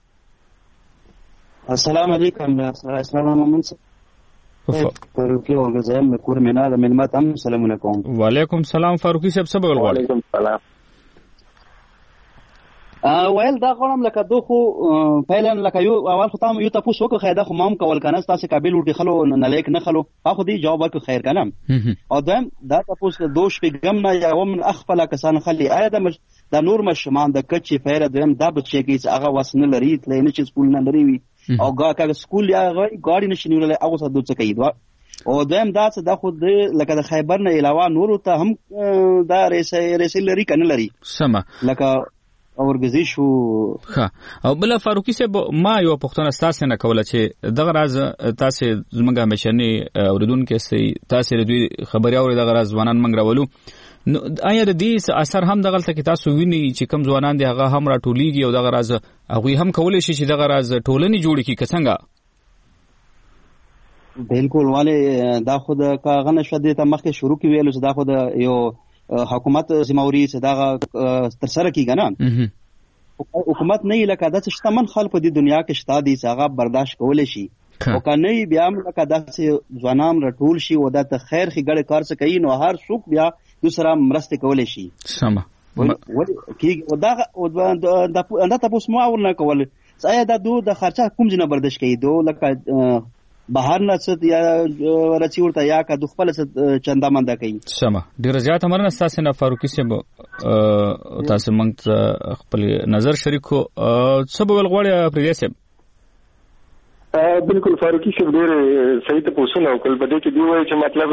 السلام علیکم السلام علیکم فاروقي وګزم کور مینا د ملمت هم سلام علیکم وعلیکم السلام فاروقي صاحب څه بغل غواړي وعلیکم السلام ا ویل دا غوړم لکه دوه خو فعلا لکه یو اول خو تاسو یو تاسو وکړه خیدا خو مام کول کنه تاسو قابل ورته خلو نه لیک نه خلو اخو دی جواب ورک خیر کنه او دم دا تاسو دوش پیغام نه یا ومن اخفل کسان خلی ایا د د نور مشمان د کچې فعلا دم دا بچی کیس هغه وسنه لري تلنه چې سکول نه لري وي او هغه سکول یا غاډي نشنیول هغه څه دوڅ کوي او دیم دا څه د خود لکه د خیبر نه علاوه نور ته هم دا ریسه ریسه لري کنه لري سم لکه اورګزي شو ها او بل فاروقي صاحب ما یو پښتنه تاسو نه کوله چې دغه راز تاسو زمونږه مشنی اوردون کې سي تاسو دوی خبري اوري دغه راز ځوانان منګ راولو نو آیا د دې اثر هم دغه ته تاسو ویني چې کم ځوانان دي هغه هم راټولېږي او دغه راز هغه هم کولای شي چې دغه راز ټولنې جوړ کړي که څنګه؟ بالکل والے دا خود کاغه نشو د ته مخکې شروع کی ویلو چې دا خود یو حکومت زموري چې دا تر سره کیږي نه حکومت نه لکه د شتمن خلک په دې دنیا کې شته دي هغه برداشت کول شي او کنه بیا لکه د ځوانان راټول شي او د خیر خګړې کار څه کوي نو هر څوک بیا دوسرا مرسته کول شي سم کیږي او دا دا د تاسو مو اول نه کول آیا دا دو د خرچه کوم جنه برداشت کوي دو لکه بهر نه څه یا رچی ورته یا کا د خپل څه چنده منده کوي سم ډیر زیات امرنه تاسو نه فاروقي صاحب تاسو موږ خپل نظر شریکو سبب الغوړی پریسه بالکل فاروقي صاحب ډېر صحیح ته پوښتنه وکړه په دې کې دی وایي چې مطلب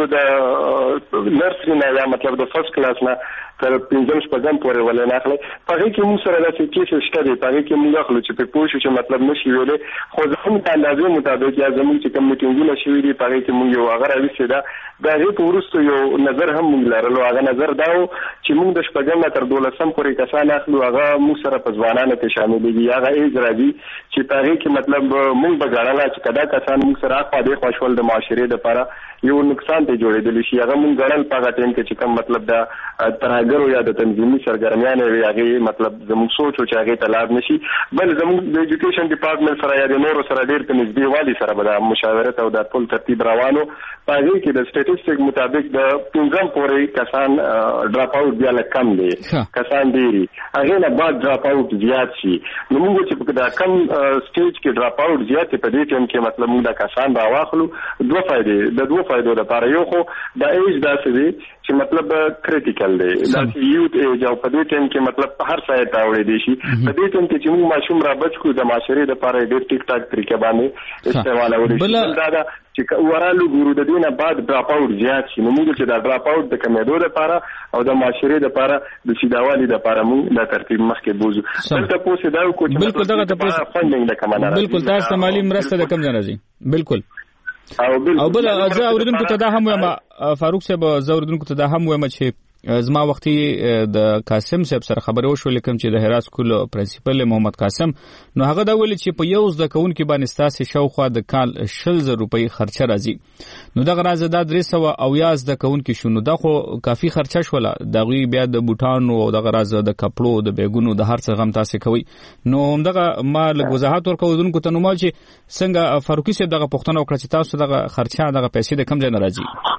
د نرسري نه یا مطلب د فرست کلاس نه تر پنځم شپږم پورې ولې نه اخلي په هغې کې موږ سره داسې کیسې شته دي په هغې کې موږ اخلو چې په پوه شو چې مطلب نه شي ویلی خو زموږ د اندازې مطابق یا زموږ چې کوم میټینګونه شوي دي په هغې کې موږ یو هغه راویستې ده د هغې په وروستو یو نظر هم موږ لرلو هغه نظر دا و چې موږ د شپږم نه تر دولسم پورې کسان اخلو هغه موږ سره په ځوانانو کې شاملېږي هغه ایج راځي چې په هغې کې مطلب موږ به ګڼله چې که دا کسان موږ سره اخوا دېخوا شول د معاشرې دپاره یو نقصان ته جوړېدلی شي هغه موږ ګڼل په هغه ټایم کې چې کوم مطلب د ترهګرو یا د تنظیمي سرګرمیانې وي هغې مطلب زموږ سوچ و چې هغې ته لار نه شي بل زموږ د ایجوکیشن ډپارټمنټ سره یا د نورو سره ډېر په نږدې والي سره به د مشاورت او د ټول ترتیب روانو په هغې کې د سټیټسټیک مطابق د پنځم پورې کسان ډراپ آوټ بیا لږ کم دی کسان ډېري هغې نه بعد ډراپ آوټ زیات شي نو موږ چې د کم سټیج کې ډراپ آوټ زیات په دې ټایم کې مطلب موږ د کسان راواخلو دوه فایدې د دوه فایدو لپاره یو خو د ایج داسې دی چې مطلب کریټیکل دی داسې یوت ایج او په دې ټایم کې مطلب هر سایت راوړی دی شي په دې ټایم کې چې موږ ماشوم را بچ کړو د معاشرې دپاره ډېر ټیک ټاک طریقه باندې استعمالولی شي دا ده چې ورالو ګورو د دې نه بعد ډراپ آوټ زیات شي نو موږ چې دا ډراپ آوټ د کمېدو دپاره او د معاشرې دپاره د سیدهوالي دپاره موږ دا ترتیب مخکې بوځو دلته پوسې دا وکړو چې بالکل دغه تاسو فنډینګ د کومه نه راځي بالکل تاسو مالي مرسته د کوم ځای راځي بالکل او بل زه اوریدونکو ته دا هم وایم فاروق صاحب زه اوریدونکو ته دا هم وایم چې زما وختي د قاسم صاحب سره خبرې وشولې کوم چې د هرات سکول پرنسپل محمد قاسم نو هغه دا ویل چې په یو زده کوونکي باندې ستاسې شاوخوا د کال شل زره روپۍ خرچه راځي نو دغه راز دا درې سوه اویا زده کوونکي شو نو دا خو کافي خرچه شوله د هغوی بیا د بوټانو او دغه راز د کپړو د بیګونو د هر څه غم تاسې کوئ نو همدغه ما لږ وضاحت ورکړه اورېدونکو ته نو ما چې څنګه فاروقي صاحب دغه پوښتنه وکړه چې تاسو دغه خرچه دغه پیسې د کوم ځای نه راځي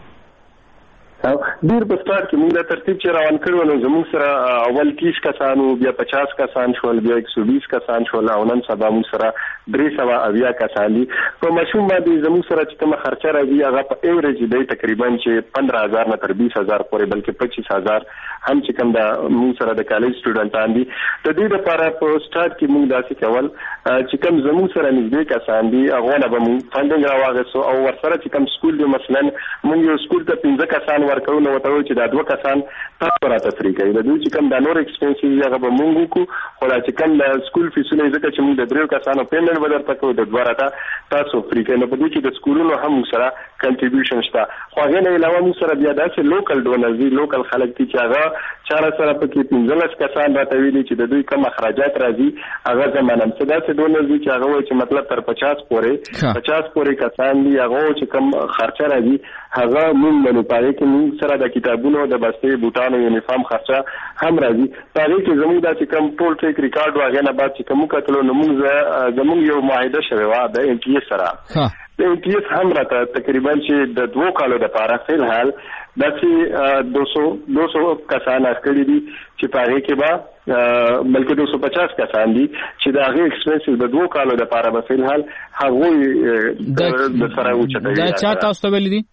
ډېر په سټارټ کې موږ دا ترتیب چې روان کړو نو زموږ سره اول تیس کسانو بیا پچاس کسان شول بیا ایک سو بیس کسان شول او نن سبا موږ سره درې سوه اویا کسان دي په ماشوم باندې زموږ سره چې کومه خرچه راځي هغه په ایوریج دی تقریبا چې پندرہ هزار نه تر بیس هزار پورې بلکې پچیس هزار هم چې کوم د موږ سره د کالج سټوډنټان دي د دې لپاره په سټارټ کې موږ داسې کول چې کوم زموږ سره نږدې کسان دي هغو نه به موږ فنډینګ راواغېستو او ورسره چې کوم سکول دی مثلا موږ یو سکول ته پنځه کسان ورکوو نو ورته وایو چې دا دوه کسان تاسو راته فري کوي د دوی چې کوم دا نور ایکسپنسز هغه به موږ وکړو خو دا چې کوم د سکول فیسونه ځکه چې موږ د دریو کسانو پیمنټ به درته کوو د دوه راته تاسو فري کوي نو په دې کې د سکولونو هم سره کنټریبیوشن شته خو هغې نه علاوه موږ سره بیا داسې لوکل ډونرز دي لوکل خلک دي چې هغه چاره سره پکې پنځلس کسان راته ویلي چې د دوی کوم اخراجات راځي هغه زه منم څه داسې ډونرز دي چې هغه وایي چې مطلب تر پچاس پورې پچاس پورې کسان دي هغه چې کوم خرچه راځي هغه موږ منو په هغې کې موږ سره د کتابونو د بستې بوټانو یونیفارم خرچه هم راځي په هغې کې زموږ دا چې کوم ټول ټریک ریکارډ و هغې نه بعد چې کوم وکتلو نو موږ زموږ یو معاهده شوې وه د ایم ټي ایس سره د ایم ټي ایس هم راته تقریبا چې د دوو کالو دپاره فی الحال داسې دو سو دو سو کسان اخکړي دي چې په هغې کې به بلکې دو سو پچاس کسان دي چې د هغې ایکسپنسز د دوو کالو دپاره به فی الحال هغوی د سره اوچتوي دا چا تاسو ته ویلي دي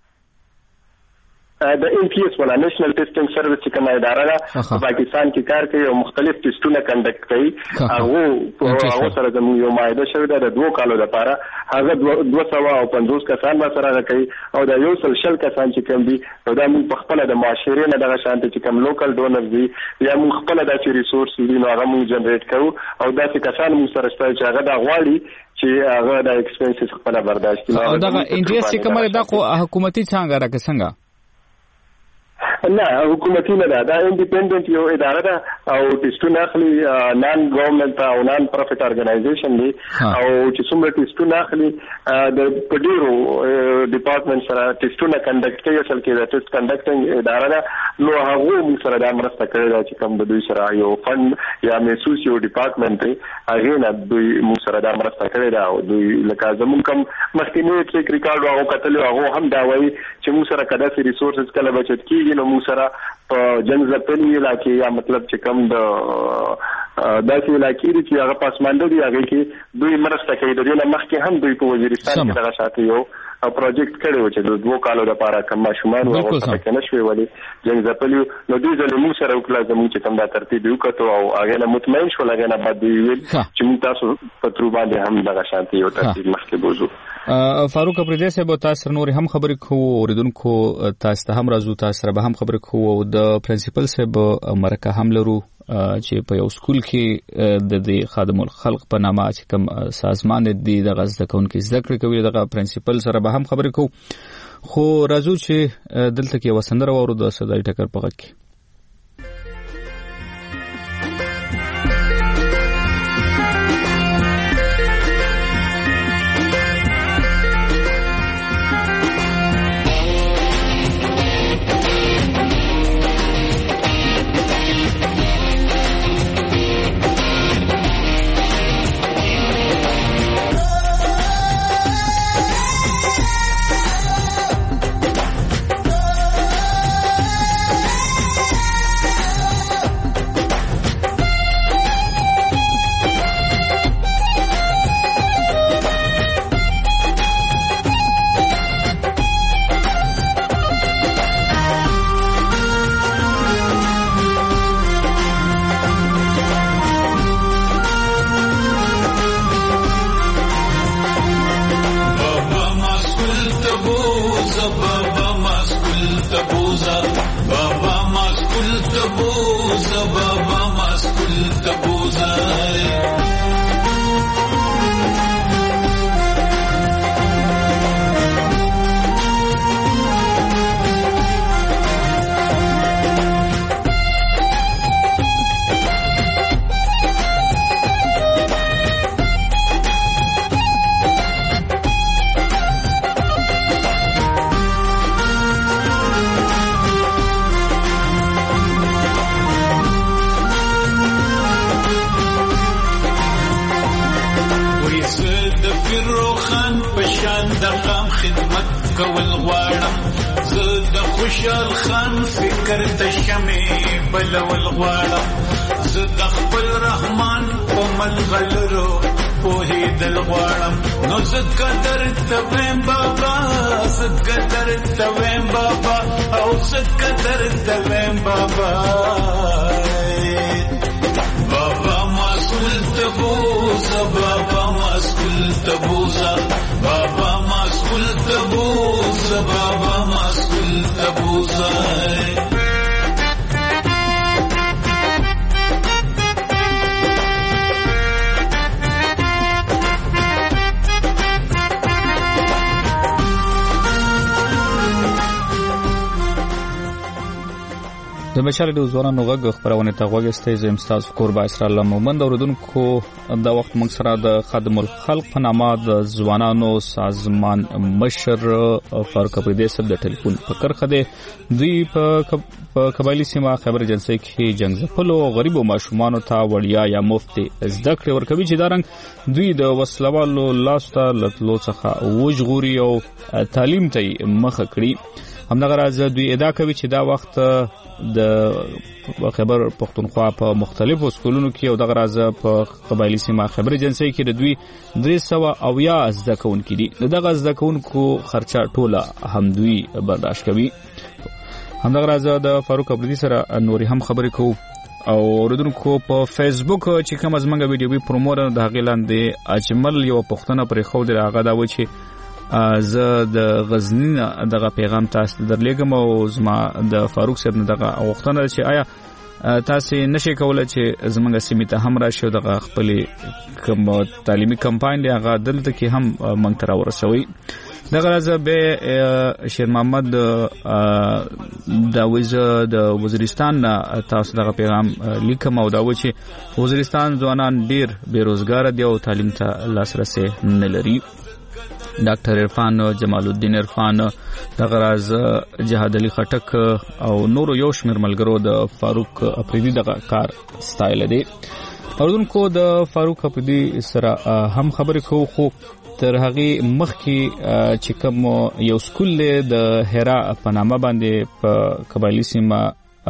د ایم پی ایس ولا نېشنل ټیسټینګ سروس چې کومه اداره ده په پاکستان کې کار کوي او مختلف ټیسټونه کنډکټ کوي هغه هغه سره زموږ یو معاهده شوې ده د دوه کالو لپاره هغه دوه سوه او پنځوس کسان به سره کوي او دا یو سل شل کسان چې کوم دي نو دا موږ په خپله د معاشرې نه دغه شانته چې کوم لوکل ډونرز دي یا موږ خپله داسې ریسورس دي نو هغه موږ جنریټ کوو او داسې کسان موږ سره شته چې هغه دا غواړي چې هغه د ایکسپنسز خپله برداشت کړي او دغه انټریس چې کومه ده خو حکومتي څانګه ده که څنګه نه حکومتي نه ده، دا انډیپندنت یو اداره ده او ټیسټونه اخلي، نان ګورنمنت او نان پروفیټ ارګنایزیشن دی او چې څومره ټیسټونه اخلي د پډیرو ډپارټمنټ سره ټیسټونه کنډکټ کوي، اصل کې د ټیسټ کنډکټینګ اداره ده. نو هغه موږ سره د مرسته کړې ده چې کوم د دوی سره یو فند یا محسوس یو ډپارټمنټ دی، هغه نه دوی موږ سره د مرسته کړې ده او دوی لکه زموږ کوم مخکینی ټریک ریکارډ او کتل هغه هم دا وایي چې موږ سره کدا سي ریسورسز کله بچت کیږي نو موږ سره په جنګ ځپلي علاقې یا مطلب چې کوم د داسې علاقې دي چې هغه پاسمانده دي هغه کې دوی مرسته کوي. د دې نه مخکې هم دوی په وزیرستان کې دغه شاته یو پروجیکټ کړی و چې د دوه کالو لپاره کوم ماشومان او هغه نه شوي ولې جنګ ځپلي نو دوی ځل موږ سره وکړه زموږ چې کوم دا ترتیب وکړو او هغه نه مطمئن شول، هغه نه بعد ویل چې موږ تاسو په تر باندې هم دغه شانتي یو ترتیب مخکې بوزو. فاروق پردیس به تاسو نور هم خبرې کوو، اوریدونکو تاسو ته هم راځو، تاسو سره به هم خبرې کوو او د پرنسپل صاحب مرکه هم لرو چې په یو سکول کې د دې خادم الخلق په نامه چې کوم سازمان دی د غزه کونکو زده کړې کوي، دغه پرنسپل سره به هم خبرې کوو. خو راځو چې دلته کې وسندره وورو د صداي ټکر په غږ کې. د مشال د ځوانانو غږ خبرونه ته غوښتي زم تاسو قربا اسرائیل مومند اوردونکو دا وخت موږ سره د خادم الخلق په نامه د ځوانانو سازمان مشر فاروق پردیس د ټلیفون په کرخه دی. دوی په قبایلی سیمه خبر جنسي کې جنگ ځپلو غریبو ماشومان ته وړیا یا مفت زده کړې ورکوي چې دارنګ دوی د وسلوالو لاسته لټلو څخه وژغوري او تعلیم ته مخه کړي. همدغه راز دوی ادعا کوي چې دا وخت د خبر پښتونخوا په مختلفو سکولونو کې او دغه راز په قبایلی سیمه خبر جنسي کې د دوی درې سوه اویا زده کوونکي دي. دغه زده کوونکو خرچه ټوله هم دوی برداشت کوي. همدغه راز د فاروق ابردي سره نوري هم خبرې کوو او اوردونکو په فیسبوک چې کوم از منګه ویډیو پروموټر د هغې لاندې اجمل یو پښتنه پرې خو دی هغه دا و چې زه د غزنین دغه پیغام تاسو درلېږم او زما د فاروق صاحب نه دغه غوښتنه چې آیا تاسو نشئ کولای چې زمونږ سیمه ته هم راشي د خپل کوم تعلیمي کمپاین دی هغه دلته کې هم مونږ ته ورسوي. دغه راځه به شیر محمد دا وزیر د وزیرستان تاسو دغه پیغام لیکم او دا و چې وزیرستان ځوانان ډیر بیروزګار دي او تعلیم ته لاسرسي نه لري. ډاکټر عرفان جمال الدین عرفان دغه راځه جهاد علي خټک او نورو یو شمیر ملګرو د فاروق افریدي دغه کار ستایل دي. اوردونکو د فاروق افریدي سره هم خبرې کوو خو تر هغه مخکې چې کوم یو سکول د هرا په نامه باندې په قبایلی سیمه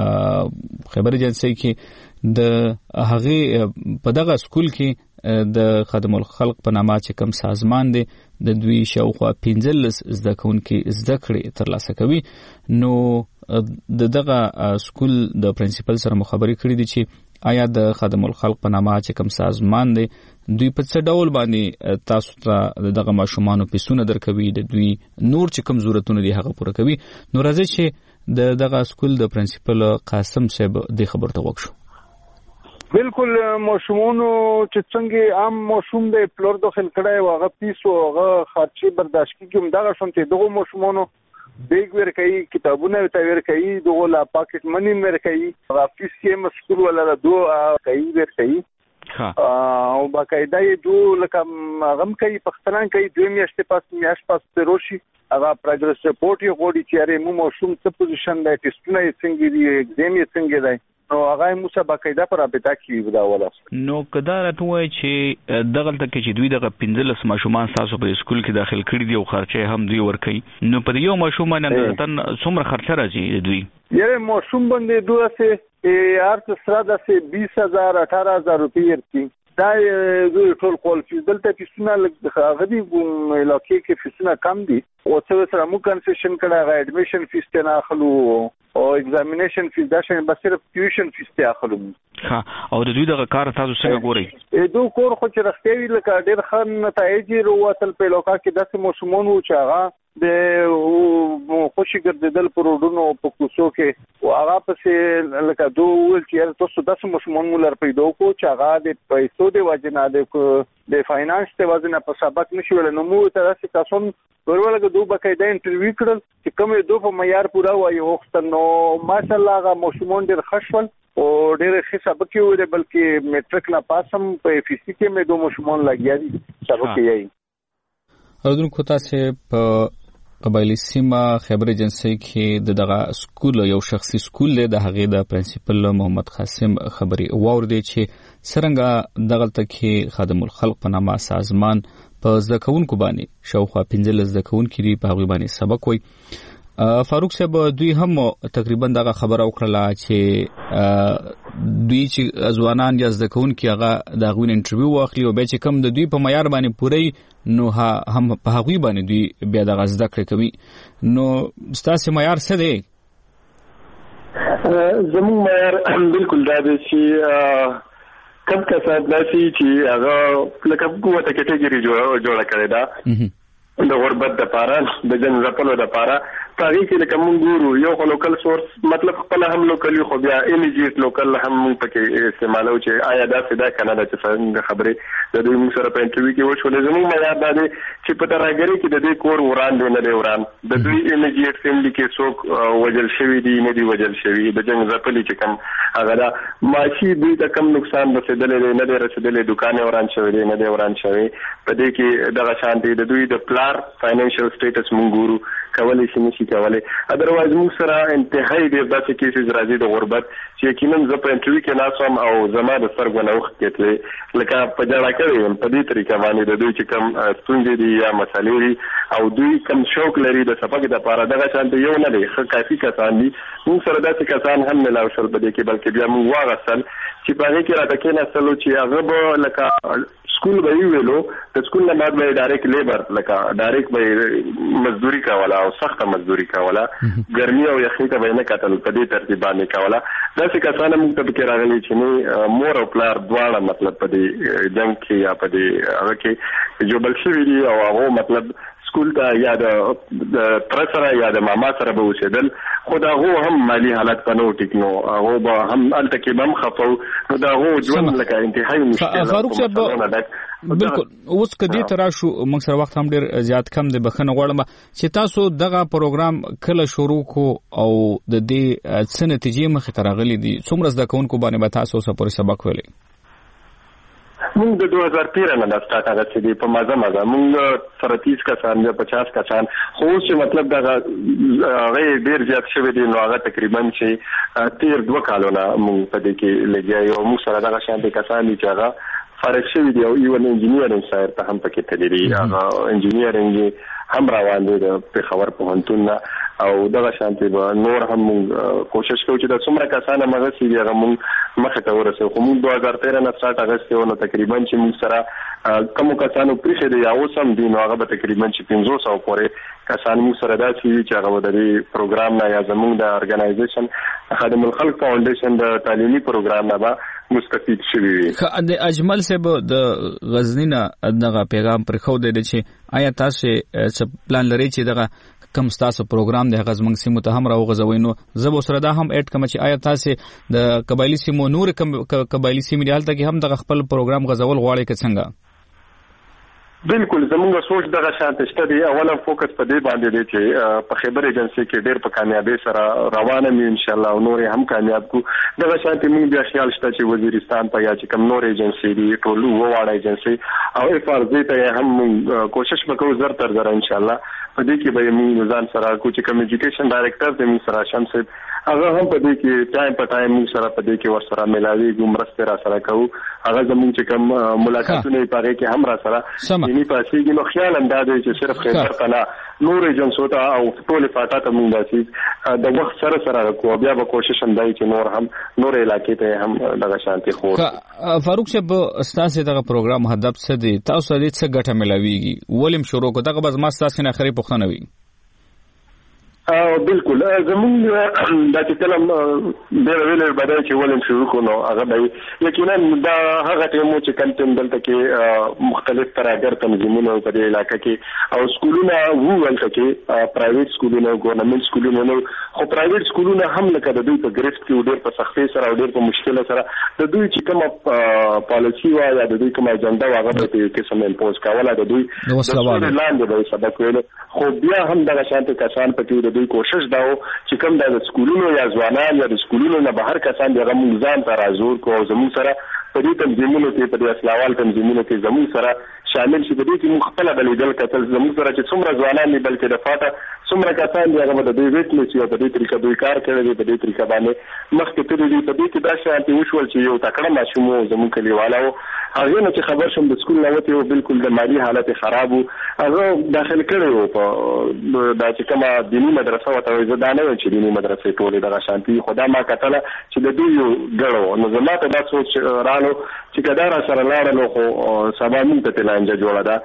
خبر ایجنسی کې د هغه په دغه سکول کې د خدمت الخلق په نامه چې کوم سازمان دی د دوی شاوخوا پنځلس زده کوونکي زده کړې ترلاسه کوي. نو د دغه سکول د پرنسپل سره مخابري کړې دي چې آیا د خدمت الخلق په نامه چې کوم سازمان دی دوی په څه ډول باندې تاسو ته دغه ماشومان پیسونه درکوي د دوی نور چې کوم ضرورتونه دي هغه پوره کوي. نو راځي چې د دغه سکول د پرنسپل قاسم صاحب د خبر ته وښو. بالکل ماشومانو چې څنګه عام ماشوم د پلور داخل کړای او هغه پیسو هغه خرچي برداشت کیږي دغه شونته دغه ماشومانو بیگ ور کوي کتابونه ته ور کوي دغه لا پاکټ منی ور کوي هغه فیس کې مسکول ولا دو کوي ور کوي او باقاعده یې دو لکه غم کوي پښتنان کوي دوی میاشتې پاس میاشت پاس تروشي هغه پروګرس رپورټ یې غوړي چې اره مو ماشوم څه پوزیشن دی ټیسټونه یې څنګه دي ایگزام یې څنګه دی نو هغه مو څه باقاعده پر رابطه کوي دا ولا. نو کدا راته وای چې دغه تک چې دوی دغه پنځلس ماشومان تاسو په سکول کې داخل کړي دي او خرچه هم دوی ور کوي نو په یو ماشوم باندې تن څومره خرچه راځي دوی یره ماشوم باندې دوه سه ارت سره د بیس هزار اٹھارہ هزار روپۍ ورکی دا دوی ټول کول فیس دلته فیسونه هغه دي علاقې کې فیسونه کم دي او څه سره مو کنسیشن کړه هغه اډمیشن فیس ته نه اخلو او ایگزامینیشن فیس دا شین بس صرف ټیوشن فیس ته اخلو. ها او د دوی دغه کار تاسو څنګه ګورئ؟ ا دوه کور خو چې رختوي لکه ډېر خان نتایج وروتل په لوکا کې داسې موسمونو چې هغه د خوشي ګرځیدل پروډونو په کوڅو کې او هغه پسې لکه دوه ول چې تاسو داسې موسمون مولر پیدا کو چې هغه د پیسو د وجنه د فاینانس ته وزنه په سبق نشي ول نو مو ته راسي تاسو ورولګه دوه بقاعده انټرویو کړل چې کوم دوه په معیار پورا وایي وخت نو ماشاءالله هغه موسمون ډېر خشول او ډېر ښه سبق یې وره بلکې میټریک نه پاسم په اف سی کې مې دوه موسمون لګیا دي سبق یې اردن کوتا سے په قبایلی سیمه خبر ایجنسی کې د دغه سکول یو شخصي سکول دی د هغې د پرنسپل محمد قاسم خبرې واوردې چې څرنګه دغه کې خادم الخلق په نامه سازمان په زده کوونکو باندې شاوخوا پنځلس زده کوونکي دي په هغوی باندې سبق وایي. فاروق صاحب دوی هم تقریبا دغه خبره وکړه چې دوی چې ځوانان یا زده کوونکي هغه د هغوی انټرویو واخلي او بیا چې کوم د دوی په معیار باندې پوره نو هم په هغوی باندې دوی بیا دغه زده کړې کوي. نو ستاسو معیار څه دی؟ زموږ معیار بالکل دا دی چې کم کسان داسې چې هغه لکه کومه کټګوري جوړه کړې ده د غربت د پاره د جن زپلو د پاره تاریخ کې لکه مونږ ګورو یو خو لوکل سورس مطلب خپل هم لوکلی خو بیا امیجیټ لوکل هم پکې استعمالو چې آیا دا فدا کنه د څنګه خبرې د دوی موږ سره په انټرویو کې وشولې زموږ معیار دا دی چې په ترګری کې د دې کور وران دی نه دی وران د دوی امیجیټ فیملی کې څوک وجل شوی دی نه دی وجل شوی د جنگ زپلی چې کوم هغه دا ماشي دوی ته کم نقصان رسیدلې نه دی رسیدلې دکان وران شوی دی نه دی وران شوی په دې کې دغه شان دی د دوی د پلان فاینانشل سټیټس مونږ ګورو کولای شي نشي کولای ادروایز موږ سره انتهایی ډېر داسې کیسز راځي د غربت چې یقینا زه په انټرویو کې ناسم او زما د سترګو نه وخت کېتلې لکه په جړه کوي په دې طریقه باندې د دوی چې کوم ستونزې دي یا مسالې دي او دوی کوم شوق لري د سبق د لپاره دغه شان دی یو نه دی ښه کافي کسان دي موږ سره داسې کسان هم ملاو شول په دې کې بلکې بیا موږ واغسل چې په هغې کې راته کېناستلو چې هغه به لکه سکول به ویلو د سکول نه بعد به ډایرکټ لیبر لکه ډایرکټ به مزدوري کوله او سخته مزدوري کوله ګرمي او یخني ته به نه کتل په دې ترتیب باندې کوله داسې کسان موږ ته پکې راغلي چې نه مور او پلار دواړه مطلب په دې جنګ کې یا په دې هغه کې جوړل شوي دي او هغه مطلب سکول ته یا د تر سره یا د ماما سره به اوسېدل، خو دا هغه هم مالی حالت په نو ټیکنو هغه به هم الته کې بم خفو، نو دا هغه ژوند لکه انتهایی مشکل. فاروق صاحب بالکل اوس کدي ترا شو موږ سره وخت هم ډیر زیات کم دی، بخنه غواړم چې تاسو دغه پروګرام کله شروع کو او د دې څه نتیجې مخې ته راغلي دي؟ څومره زده کوونکو باندې به تاسو اوسه پورې سبق ویلي؟ موږ د دوه هزار تیرہ نه د سٹارټ هغه چې په مازه مازه موږ سره تیس کسان یا پچاس کسان، خو چې مطلب دا هغه ډیر زیات شوی دی، نو هغه تقریبا چې تیر دوه کالونه موږ په دې کې لګیا یو، موږ سره دغه شان دي کسان چې هغه فارغ شوی دی او ایون انجینیرینګ سایر ته هم پکې تللی، هغه انجینیرینګ هم روان دی د پیښور پوهنتون او دغه شانتي به نور هم کوشش کوو چې د څومره کسانه مغه سي هغه موږ مخه ته ورسو. خو موږ دوه هزار تیرہ نه سٹارټ اگست نو تقریبا چې موږ سره کوم کسانو پریخه دی او سم دی، نو هغه به تقریبا چې پنځه سوه پورې کسان موږ سره داسي چې هغه د پروګرام نه یا زموږ د ارګنایزیشن خادم الخلق فاونډیشن د تعلیمي پروګرام نه به مستفید شوي وي. د اجمل صاحب د غزنی نه دغه پیغام پر خو دی چې آیا تاسو څه پلان لرئ چې دغه کم تاسو پروګرام د غزمنګ سیمو ته هم راو غزوي؟ نو زبو سره دا هم اډ کوم چې آیا تاسو د قبایلی سیمو نور قبایلی سیمې د حالت کې هم د خپل پروګرام غزول غواړي که څنګه؟ بالکل زموږ سوچ دغه شانت شته دی. اوله فوکس په دې باندې دی چې په خیبر ایجنسی کې ډېر په کامیابی سره روانه مې ان شاء الله او نور هم کامیاب کو. دغه شانت موږ بیا خیال شته چې وزیرستان په یا چې کوم نور ایجنسی دی ټول وواړه ایجنسی او اف ار زی ته هم کوشش وکړو زر تر زر ان شاء الله په دې کې به موږ ځان سره کو چې کوم ایجوکیشن ډایریکټر د موږ سره شمس هغه هم په دې کې ټایم په ټایم موږ سره په دې کې ور سره ملاوي ګمرسته را سره کوو. هغه زموږ چې کوم ملاقاتونه پاره کې هم را سره یعنی پاسېږي. نو خیال انداز چې صرف خیبر ته نه نور ایجنسو ته او ټول فاټا ته موږ داسې د وخت سره سره کوو. بیا به کوشش اندای چې نور هم نور علاقې ته هم دغه شانتي خو. فاروق صاحب ستاسو دغه پروګرام هدف څه دی؟ تاسو دې څه ګټه ملاويږي؟ ولیم شروع کو دغه بس ما تاسو نه اخري پوښتنه وي. او بالکل زمونږ دا چې کلم ډېر ویلر بدای چې ولیم شروع کو نو هغه به یقینا دا هغه ټیمو چې کنټین دلته کې مختلف تراګر تنظیمونه په دې علاقې کې او سکولونه وو ولته کې پرایویټ سکولونه ګورنمنت سکولونه نو خو پرایویټ سکولونه هم لکه د دوی په ګرفت کې ډېر په سختۍ سره او ډېر په مشکل سره د دوی چې کومه پالیسی وا یا د دوی کومه اجنډا هغه په قسم امپوز کاوله د دوی د سوال لاندې به سبق ویل. خو بیا هم دغه شانت کسان پکې د دوی کوشش داو چې کوم د سکولونو یا ځوانان یا د سکولونو نه بهر کسان دغه موږ ځان ته راځور کو او زموږ سره په دې تنظیمونو کې په دې اصلاحوال تنظیمونو کې زموږ سره شامل شي. په دې کې موږ خپل بلیدل کتل زموږ سره چې څومره ځوانان دي بلکې د فاټا څومره کسان دي هغه د دوی ویټ نشي او په دې طریقه دوی کار کوي په دې طریقه باندې مخکې تللی دي. په دې کې دا شانتي وشول چې یو تکړه ماشوم زموږ کلیوالو هغه نه چې خبر شوم د سکول نه وته او بالکل د مالی حالت خراب وو هغه داخل کړي وو په دا چې کومه دینی مدرسه وته زدانه و چې دینی مدرسې ټولې دغه شانتي خدا ما کتله چې د دوی ګړو نو زما ته دا سوچ رالو چې کدا را سره لاړل خو سبا مونږ ته تلانجه جوړه ده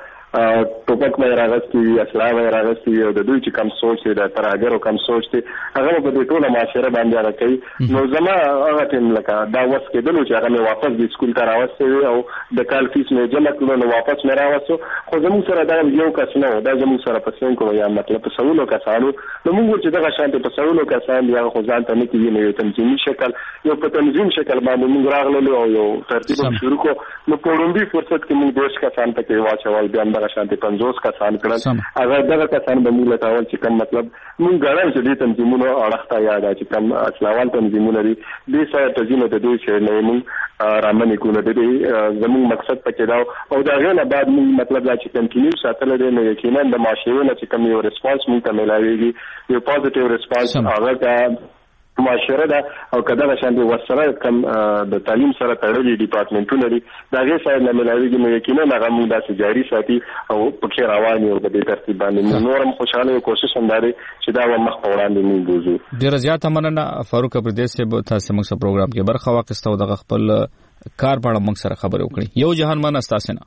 ټوپک مې راغستي اسلام مې راغستي او د دوی چې کم سوچ دی د ترهګرو کم سوچ دی هغه په دې ټوله معاشره باندې راکړي. نو زما هغه ټیم لکه دا وس کېدل چې هغه مې واپس د سکول ته راوستي او د کال فیس مې جمع کړو نو واپس مې راوستو. خو زموږ سره دا یو کس نه دا زموږ سره پسین کو یا مطلب په سوالو کسانو نو موږ چې دغه شانته په سوالو کسان یا خو ځان ته نه کیږي نو تنظیمي شکل یو په تنظیم شکل باندې موږ راغلو او یو ترتیب شروع کو. نو په وړاندې فرصت کې موږ دوه کسان پکې واچول بیا دغه شانته پنځوس کسان کړل. هغه دغه کسان به موږ لټاول چې کوم مطلب موږ غواړو چې دې تنظیمونو اړخته یاد چې کوم اصلاحوال تنظیمونه دي دې سره تنظیمونه د دوی چې نه موږ رامنې کوو د دې زموږ مقصد پکې دا او دا غوښنه بعد موږ مطلب دا چې کنټینیو ساتل دي نو یقینا د معاشره نه چې کوم یو ریسپانس موږ ته ملایوي یو پوزټیو ریسپانس هغه ته معاشره ده او کدا شان دي وسره کم د تعلیم سره تړلي ډپارټمنټونه دي دا غي سره نه ملایوي نو یقینا هغه موږ داسې جاری ساتي او پکې روان یو په دې ترتیب باندې نورم خوشاله کوشش انداري چې دا مخ په وړاندې موږ بوزو. ډیر زیات مننه فاروق پردیس سے تاسو موږ سره پروګرام کې برخه واخیسته او د خپل کار په اړه موږ سره خبرې وکړي. یو جهان مننه تاسو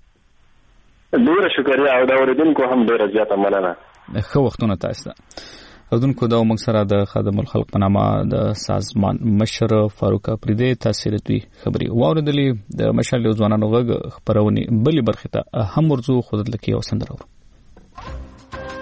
نه ډیر شکریا او دا اوریدونکو هم ډیر زیات مننه. خو وختونه تاسو اذن کو دا موږ سره د خادم الخلق په نامه د سازمان مشر فاروق پردی تاسو رتوي خبري واوردلې د مشال ځوانانو غږ خبرونه بلی برخه ته هم ورزو خودت لکه او سندرو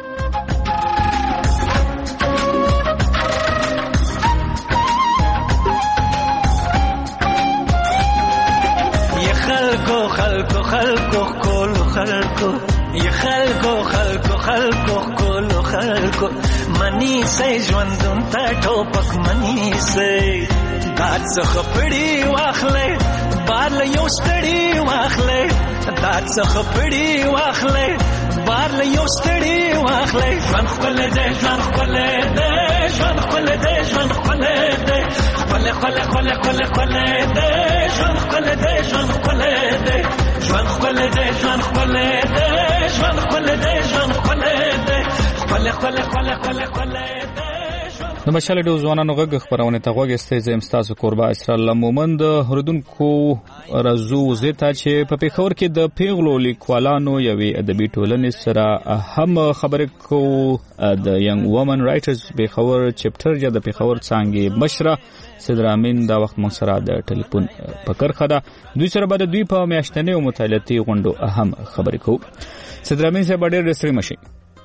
خلکو خلکو خلکو کولو خلکو ی خلکو خلکو خلکو کولو خلکو منی سي ژوندون ته ټوپک منی سي دات څخه پړی واخلې بار له یو ستړي واخلې دات څخه پړی واخلې بار له یو ستړي واخلې ژوند خپل دې ژوند خپل دې ژوند خپل دې ژوند خپل دې خپل خپل خپل خپل خپل دې ژوند خپل دې ژوند خپل دې ژوند خپل دې ژوند خپل دې ژوند خپل دې ژوند خپل دې خپل خپل خپل خپل خپل د مشال ډو ځوانانو غږ خبرونه ته غوږ استې زم تاسو قربا اسرائیل مومند هردونکو رزو زیتا چې په پیښور کې د پیغلو لیکوالانو یوې ادبي ټولنې سره هم خبرې کو د ینګ وومن رائټرز پیښور چپټر یا د پیښور څنګه مشره صدرامین دا وخت مون سره د ټلیفون په کرخه ده دوی سره به د دوی په میاشتنې او مطالعاتي غونډو اهم خبرې کو صدرامین سره ډېر رسري مشي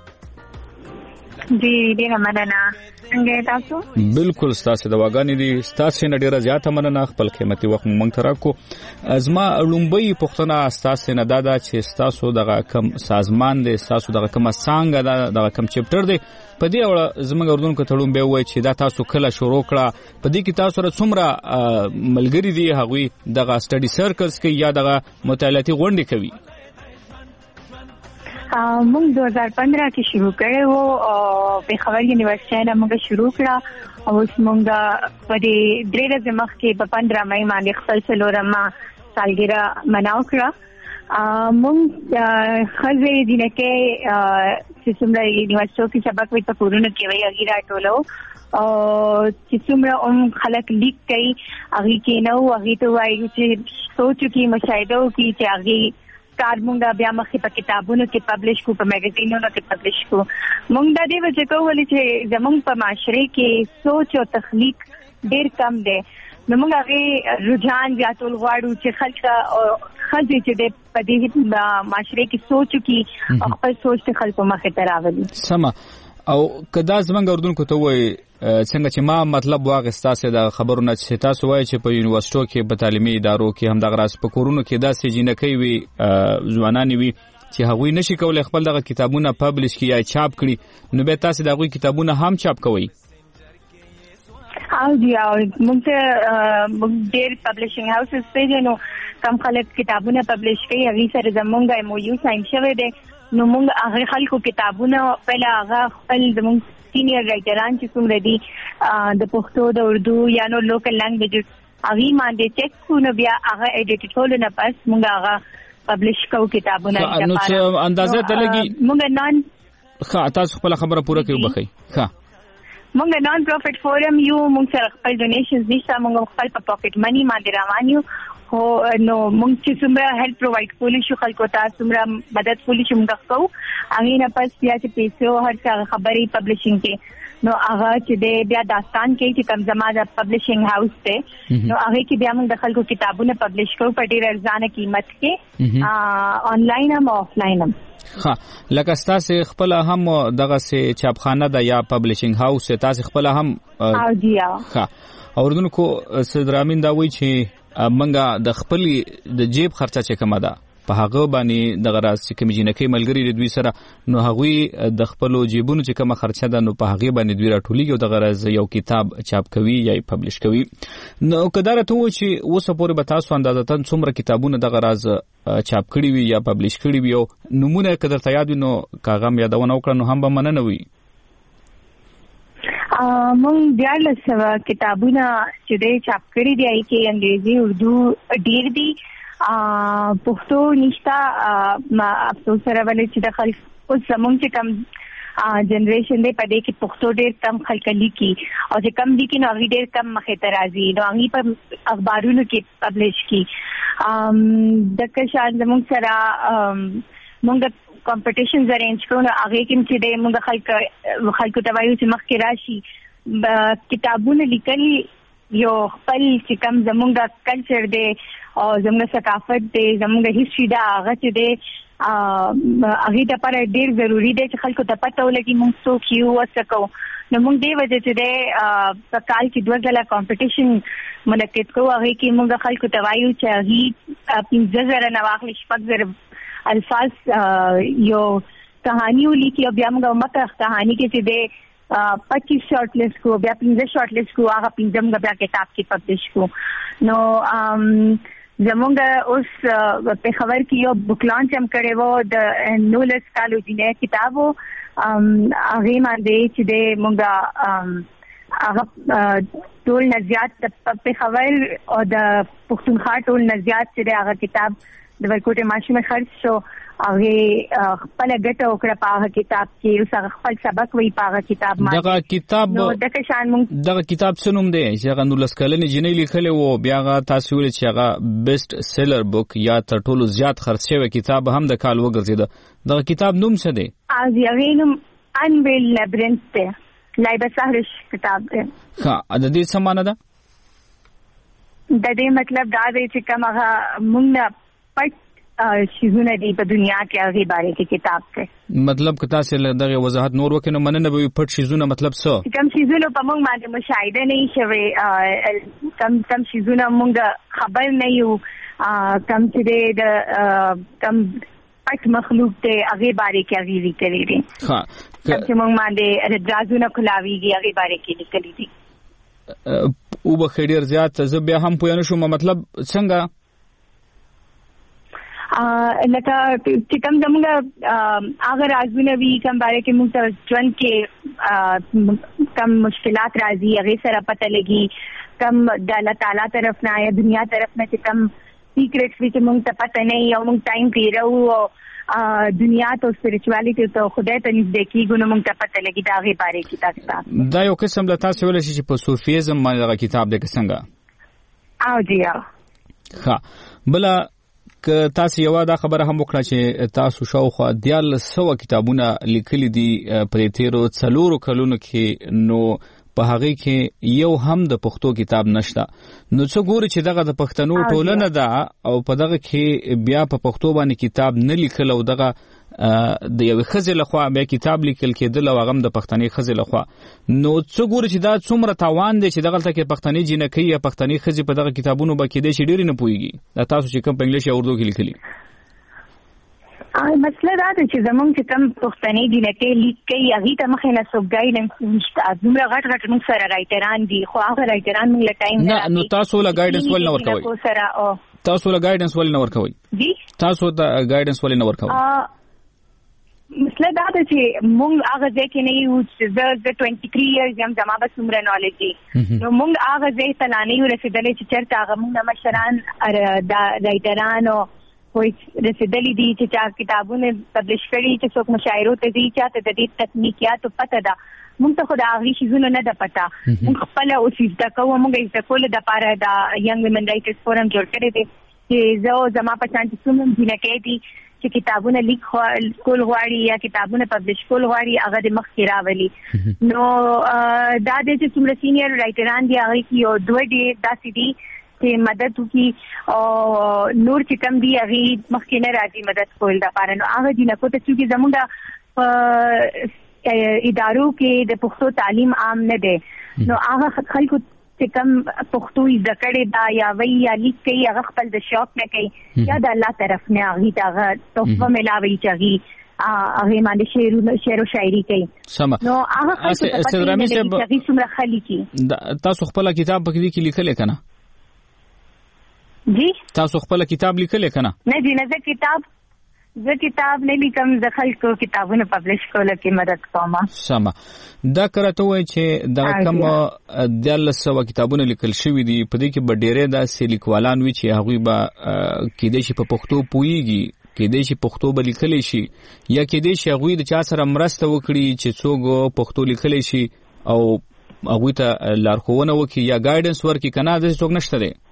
جی ډیره مننه څنګه تاسو بالکل ستاسو د واګانې دي ستاسو نه ډیره زیاته مننه خپل قیمتي وخت مونږ ته راکو ازما لومبي پښتنه ستاسو نه دادا چې ستاسو دغه کم سازمان دی ستاسو دغه کم څنګه دغه کم چپټر دی په دې اړه زموږ اردوونکو ته لومبي وای چې دا تاسو کله شروع کړه په دې کې تاسو سره څومره ملګری دي هغوی دغه سټډي سرکلز کې یا دغه مطالعاتي غونډې کوي موږ دو هزار پندرہ کې شروع کړو او په خبر یونیورسيټي نه موږ شروع کړه او اوس موږ په دې درې ورځې مخکې په پندرہ مې باندې خپل څلورمه سالګرا مناو کړه موږ خزې دینه کې چې څومره یونیورسيټي کې سبق وي په کورونو کې وي هغه راټولو او چې څومره هم خلک لیک کوي هغه کې نو هغه ته وایي چې سوچو کې مشاهده وکړي چې هغه کار مونږ بیا مخې په کتابونو کې پبلش کو په میگزینونو کې پبلش کو مونږ د دې وجه کولی چې زمونږ په معاشره کې سوچ او تخلیق ډېر کم دی نو مونږ هغه رجحان زیاتول غواړو چې خلک خځې چې د په دې معاشره کې سوچ کی خپل سوچ ته خلکو مخې ته راولي سم او کدا زمونږ اردوونکو ته وایي څنګه چې ما مطلب واغستا سي د خبرونه چې تاسو وایي چې په یونیورسيټو کې په تعلیمي ادارو کې هم دغه راس په کورونو کې داسې جنکې وي ځوانان وي چې هغوی نشي کولای خپل دغه کتابونه پبلش کړي یا چاپ کړي نو به تاسو دغه کتابونه هم چاپ کوئ او دی او موږ ته ډېر پبلشینګ هاوسز پیژنو کم خلک کتابونه پبلش کوي هغه سره زمونږ ایم او یو ساين شوی دی نو موږ هغه خلکو کتابونه پهله هغه خپل زمونږ سینیئر رائټران چې څومره دي د پښتو د اردو یا نو لوکل لانګویجز هغه باندې چیک کو نو بیا هغه ایډیټ ټول نه پس موږ هغه پبلش کوو کتابونه نو څه اندازه ته لګي موږ نان ښه تاسو خپل خبره پوره کوي بخي ښه موږ نان پروفټ فورم یو موږ سره خپل ډونیشنز نشته موږ خپل په پاکټ منی باندې روان یو هو نو موږ چې څومره هیلپ پرووایډ کولی شو خلکو ته څومره مدد کولی شو موږ کوو هغه نه پس بیا چې پیسو هر څه خبرې پبلشینګ کې نو هغه چې د بیا داستان کې چې کم زماده پبلشینګ هاوس ته نو هغه کې بیا موږ د خلکو کتابونه پبلش کوو په ډېر ارزانه قیمت کې آنلاین هم آفلاین هم ها لکه تاسو خپل هم دغه سي چاپخانه د یا پبلشینګ هاوس تاسو خپل هم او دی ها اوردونکو صدرامین دا وایي چې منګه د خپل د جیب خرچه چې کومه ده په هغه باندې د غراس چې کوم جنکې ملګری دوی سره نو هغوی د خپل جیبونو چې کومه خرچه ده نو په هغه باندې دوی راټولېږي او د غراس یو کتاب چاپ کوي یا پبلش کوي نو کدارته و چې اوسه پورې به تاسو اندازه تن څومره کتابونه د غراس چاپ کړي وي یا پبلش کړي وي او نمونه کدر ته یاد نو کاغام یادونه وکړه نو هم به مننه وي مونږ دیارلس سوه کتابونه چې دی چاپ کړي دي هغې کې انګریزي اردو ډېر دي پښتو نشته افسوس سره ولې چې د خلک اوس زمونږ چې کم جنریشن دی په دې کې پښتو ډېر کم خلک لیکي او چې کم لیکي نو هغوی ډېر کم مخې ته راځي نو هغوی په اخبارونو کې پبلش کړي دغه شان زمونږ سره مونږ کمپټیشنز ارینج کړو نو هغه کې چې د موږ خلک خلکو ته وایو چې مخکې راشي کتابونه لیکلي یو خپل چې کوم زمونږ کلچر دی او زمونږ ثقافت دی زمونږ هیستوري دا هغه چې دی هغه د لپاره ډیر ضروری دی چې خلکو ته پته ولګي موږ څوک یو څه کوو. نو موږ دې وجه چې دی په کال کې دوه ځله کمپټیشن منعقد کوو. هغه کې موږ خلکو ته وایو چې هغه پنځه زره نه واخلي شپږ زره الفاظ یو کہانی ولیکي او بیا موږ مکه کہانی کې چې دی پچیس شارٹ لسٹ کو بیا پنځه شارٹ لسٹ کو هغه پنځم بیا کتاب کې پبلش کو. نو زمونږ اوس په خبر کې یو بک لانچ هم کړی وو د نولس کالو جنې کتابو هغه باندې چې د مونږه هغه ټول نزيات په خبر او د پښتونخوا ټول نزيات چې هغه کتاب د ورکوټه ماشومه خرڅ شو. هغه خپل ګټه وکړه په هغه کتاب کې اوس هغه خپل سبق وی په هغه کتاب باندې. دغه کتاب نو دغه شان مونږ دغه کتاب څه نوم دی چې هغه نولس کلنې جنې لیکلی وو بیا هغه تاسو ویل چې هغه بیسټ سیلر بک یا تر ټولو زیات خرڅ شوی کتاب هم د کال وګرځیده. دغه کتاب نوم څه دی؟ از هغه نوم انویل لیبرنت دی. لایبه سهرش کتاب دی. ها د دې څه معنی ده؟ د دې مطلب دا دی چې کوم هغه مونږ پټ شیزونه دی په دنیا کې هغه باره کې کتاب ته مطلب کتا سره دغه وضاحت نور وکړو مننه به پټ شیزونه مطلب څه کم شیزونه په موږ باندې مشاهده نه شوي کم کم شیزونه موږ خبر نه یو کم چې د کم پټ مخلوق ته هغه باره کې هغه لیکلي دي. ها چې موږ باندې رازونه خلاویږي هغه باره کې لیکلي دي. او به خیر زیات زه بیا هم پوه نه شوم مطلب څنګه لکه چې کوم زموږ هغه رازونه وي کوم باره کې موږ ته ژوند کې کم مشکلات راځي هغه سره پته لګي کم د الله تعالی طرف نه یا دنیا طرف نه چې کم سیکریټس وي چې موږ ته پته نه یو موږ ټایم تیرو او دنیا ته سپیریچوالټي ته خدای ته نږدې کیږو نو موږ ته پته لګي دا هغه باره کې تاسو دا یو قسم د تاسو ویل شي چې په صوفیزم باندې هغه کتاب د څنګه او جی ها بل که تاسو یو دا خبره هم وکړه چې تاسو شاوخوا دیال سو کتابونه لیکلي دي په تیرو څلورو کلونو کې نو په هغه کې یو هم د پښتو کتاب نشته نو څو ګوري چې دغه د پښتنو ټولنه ده او په دغه کې بیا په پښتو باندې کتاب نه لیکل او دغه د یو خزل لخوا بیا کتاب لیکل کېدل او هغه د پښتني خزل لخوا نو څو ګوري چې دا څومره تاوان دی چې دغه تل کې پښتني جنکې یا پښتني خزي په دغه کتابونو باندې د شي ډیر نه پويږي دا تاسو چې کوم په انګلیسي او اردو کې لیکلي ا مسله دا ده چې زمونږ چې کوم پښتني جنکې لیکي هغه ته مخې نه سو ګایډنس نشته دومره غټ غټ موږ سره رائټران دي خو هغه رائټران موږ له ټایم نه نو تاسو له ګایډنس ول نه ورکوي تاسو له ګایډنس ول نه ورکوي جی تاسو ته ګایډنس ول نه ورکوي مسله دا ده چې موږ هغه ځکه نه یو چې زه د ټوئنټي تھری ایئرز یم زما به څومره نالج دی نو موږ هغه ځای ته نه یو رسیدلې چې چېرته هغه موږ مشران دا رائټران او کوئی رسیدلې دي چې چا کتابونه پبلش کړي چې څوک مشاعرو ته دي چې د دې تکنیکاتو پته ده موږ ته خو دا هغه شیزونه نه ده پته موږ خپل اوس زده کوو موږ زده کول د پاره دا ینګ ویمن رائټرز فورم جوړ کړی دی چې زه زما په شان چې څومره جنکې دي چې کتابونه لیک کول غواړي یا کتابونه پبلش کول غواړي هغه د مخ کې راولي نو دا د چې څومره سینیئر رائټران دي هغه کې یو دوه دي داسې دي چې مدد وکړي او نور چې کم دي هغه مخ کې نه راځي مدد کول د پاره نو هغه جنکو ته چې زموږ په ادارو کې د پښتو تعلیم عام نه ده نو هغه خلکو چې کم پښتو زده کړي دا یا وی یا لیک کوي هغه خپل د شوق نه کوي یا د الله طرف نه هغه دا تحفه ملاوي چاغي هغه باندې شعر شعر او شاعري کوي سم نو هغه خلکو ته پته نه لګي چې څومره خلک تاسو خپل کتاب پکې کې لیکل کنه جی تاسو خپل کتاب لیکل کنه نه جی نه کتاب زه کتاب نه لیکم زه خلکو کتابونه پبلش کول کې مدد کوم سم دا کرته وای چې دا کوم د سو کتابونه لیکل شوی دي په دې کې بډېره دا سې لیکوالان وی چې هغه به کې د شي په پښتو پويږي کې د شي پښتو به لیکل شي یا کې د شي هغه د چا سره مرسته وکړي چې څوک پښتو لیکل شي او هغه ته لارښوونه وکړي یا ګایډنس ورکړي کنه د څوک نشته دی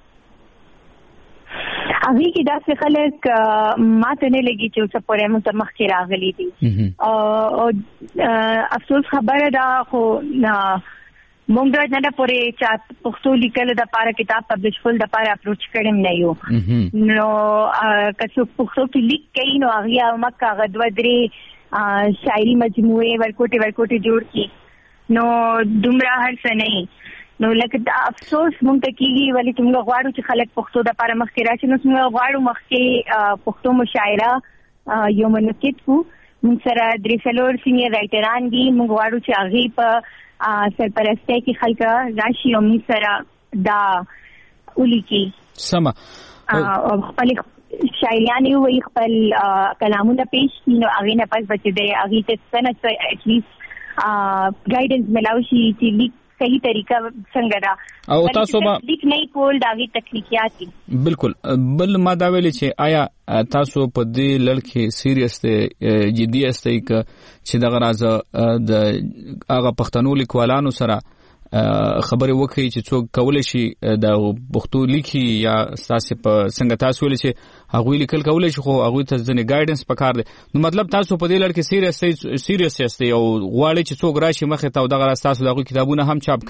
هغه کې داسې خلک ماته نه لګي چې څه پورې مو ته مخ کې راغلي دي او افسوس خبره ده خو مونږ نه پورې چې پښتو لیکل د لپاره کتاب پبلش کول د لپاره اپروچ کړم نه یو نو که څوک پښتو کې لیک کوي نو هغه مکه غدوه درې شاعري مجموعه ورکوټي ورکوټي جوړ کی نو دومره هر څه نه نو لکه د افسوس مونږ ته کیږي ولې چې موږ غواړو چې خلک پښتو د لپاره مخکې راشي نو موږ غواړو مخکې پښتو مشاعره یو منعقد کو موږ سره درې څلور سینیر رائټران دي موږ غواړو چې هغه په سرپرستی کې خلک راشي او موږ سره دا ولیکي سما او خپل شاعران یو وي خپل کلامونه پیش کړي نو هغه نه پس بچي دی هغه ته څنګه ات لیست ګایډنس ملاوي چې لیک صحیح طریقه څنګه دا او تاسو به لیک نه کول دا غي تکنیکیات دي بالکل بل ما دا ویل چې آیا تاسو په دې لړ کې سیریس ته جدي استئ چې د غراز د هغه پښتنو لیکوالانو سره خبرې وکړي چې څوک کولای شي د پښتو لیکي یا تاسو په څنګه تاسو ویل چې هغه لیکل کولای شي خو هغه ته ځنې ګایډنس پکار دی نو مطلب تاسو په دې لړ کې سیریس سیریس یاستئ او غواړئ چې څوک راشي مخه ته دغه تاسو دغه کتابونه هم چاپ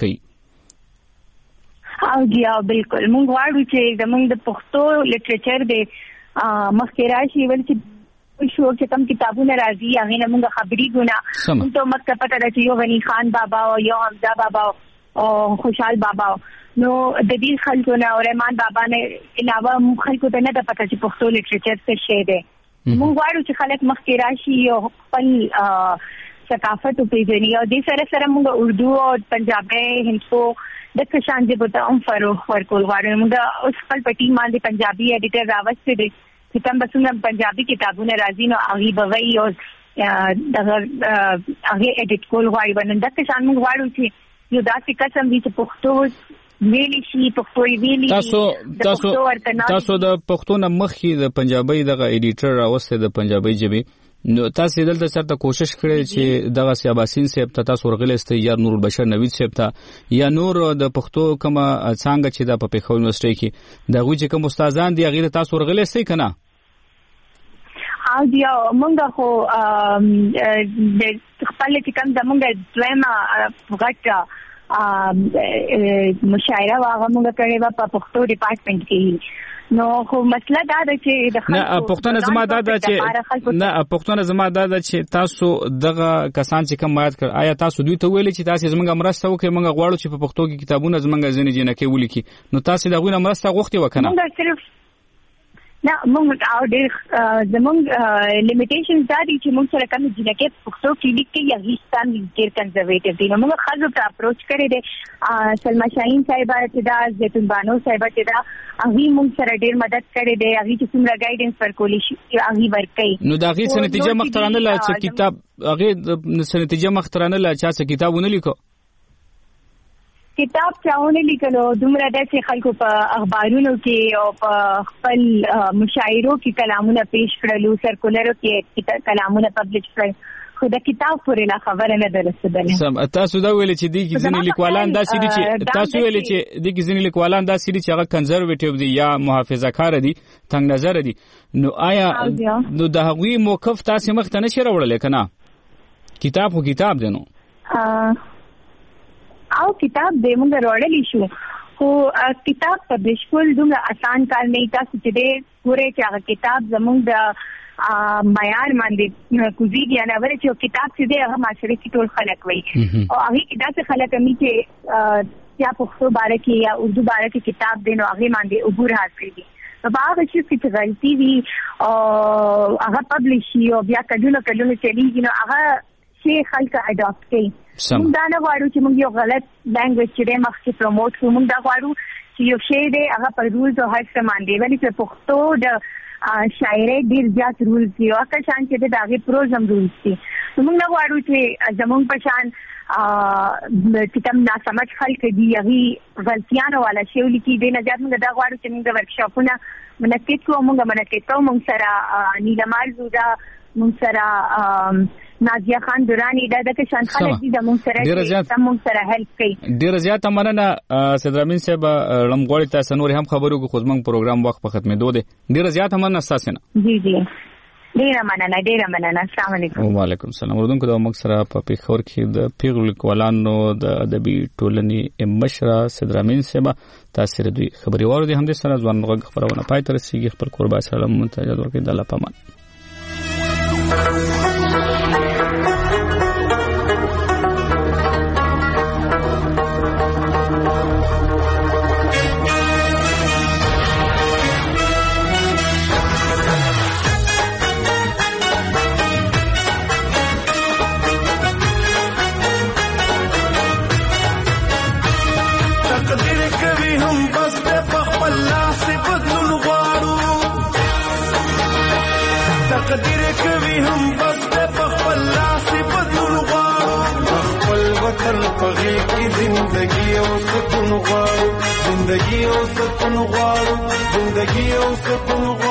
کړئ او جی بالکل موږ غواړو چې زموږ د پښتو لټریچر د مخکې راشي ول چې شو چې کوم کتابونه راځي هغه نه موږ خبري ګونه موږ ته مکه پته ده چې یو غنی خان بابا او یو حمزه بابا او خوشحال بابا نو د دې خلکو نه او رحمان بابا نه علاوه موږ خلکو ته نه پته چې پښتو لټریچر څه شی دی موږ غواړو چې خلک مخکې راشي او خپل ثقافت او پیژني او د سره سره موږ اردو او پنجابي هندو د کشان دې بوته هم فروغ ورکول غواړو موږ اوس خپل پټي باندې پنجابي ایډیټر راوستي دي چې تم بسونه پنجابي کتابونه راځي نو هغه بوي او دغه هغه ایډیټ کول غواړي باندې د کشان موږ غواړو چې یو داسې قسم دي چې پښتو ویلي شي پښتو ویلي تاسو تاسو تاسو د پښتو نه مخکې د پنجابي دغه ایډیټر راوسته د پنجابي ژبه نو تاسو دلته سره کوشش کړئ چې دغه سیاباسین صاحب ته تاسو ورغلئ یا نور البشر نوید صاحب ته یا نور د پښتو کومه څنګه چې د پېښور یونیورسيټي کې دغه چې کوم استادان دي هغه تاسو ورغلئ کنه او دی مونږ خو د خپل چې کوم زمونږ دویمه غټه مشاعره واغه مونږ کړې و په پښتو ډپارټمنټ کې نو خو مسله دا ده چې د نه پښتون زما دا ده چې نه پښتون زما دا ده چې تاسو دغه کسان چې کوم مات کړ آیا تاسو دوی ته ویل چې تاسو زمونږ مرسته وکړئ مونږ غواړو چې په پښتو کې کتابونه زمونږ ځنې جنکه ولیکي نو تاسو دغه مرسته غوښتي وکنه مونږ صرف نه مونږ او ډېر زمونږ لیمیټیشنز دا دي چې مونږ سره کوم جنکه پښتو کې لیکي یا هیڅ ډېر کنزرویټیو دي نو مونږ خلکو ته اپروچ کړی دی سلما شاهین صاحبہ چې دا زیتون بانو صاحبہ چې دا هغه مونږ سره ډېر مدد کړی دی هغه چې څومره ګایډنس ورکولی شي هغه ورکړي نو دا هغه څه نتیجه مخترانه لا چې کتاب هغه څه نتیجه مخترانه لا چې کتابونه لیکو کتاب چاونه لیکلو دومره د خلکو په اخبارونو کې او په خپل مشاعرو کې کلامونه پیش کړلو سرکولرو کې کلامونه پبلش کړل خو د کتاب پورې لا خبره نه درسېدله سم تاسو دا ویل چې دي ځینې لیکوالان دا سړي چې تاسو ویل چې دي ځینې لیکوالان دا سړي چې هغه کنزرویټیو دي یا محافظه‌کار دي څنګه نظر دي نو آیا نو د هغوی موقف تاسو مخ ته نشي راوړل کنه کتاب خو کتاب دی نو او کتاب دې موږ وروړلی شو خو کتاب پبلش کول دومره آسان کار نه تاسو چې دې پوره چې هغه کتاب زموږ د معیار باندې کوزيږي نه ورته چې کتاب چې دې هغه معاشري کې ټول خلک وایي او هغه کتاب څخه خلک مې چې یا پښتو باره کې یا اردو باره کې کتاب دینو هغه باندې عبور حاصل دي په هغه شي چې غلطي وي او هغه پبلش شي او بیا کډونه کډونه چلیږي نو هغه شي خلک اډاپټ کوي موږ دا نه غواړو چې موږ یو غلط لانګویج چې مخکې پروموټ کړو موږ دا غواړو چې یو شی دی هغه په رولز او هر څه باندې ولې چې پښتو د شاعري ډیر زیات رولز دي او که شان چې د هغه پروزم رولز دي موږ نه غواړو چې زموږ په شان چې کوم ناسمج خلک دي هغه غلطیانه والا شی ولیکي د نه زیات موږ دا غواړو چې موږ ورکشاپونه منعقد کوو موږ منعقد کوو موږ سره نیلمار زودا موږ سره نازیه خان دورانی دا د کشان خلک دي د موږ سره چې موږ سره هیلپ کوي ډیر زیات مننه صدرامین صاحب لمغوړی تاسو نور هم خبرو کو خو زمنګ پروګرام وخت په ختمېدو دی ډیر زیات مننه تاسو نه جی جی ډیره مننه ډیره مننه. السلام علیکم. وعلیکم السلام. اردوونکو د موږ سره په پیښور کې د پیغلو لیکوالانو د ادبي ټولنې مشره صدرامین صاحب تاسو دوی خبري واره دي. هم د سره ځوان غږ خبرونه پای تر رسیدي. خپل قربا سلام منتظر ورکړئ. د الله پامان. تقدیر کوي هم بس په خپل لاس بدلون غواړو خپل وطن په غېږ کې زندګي او سکون غواړو زندګي او سکون غواړو زندګي او سکون غواړو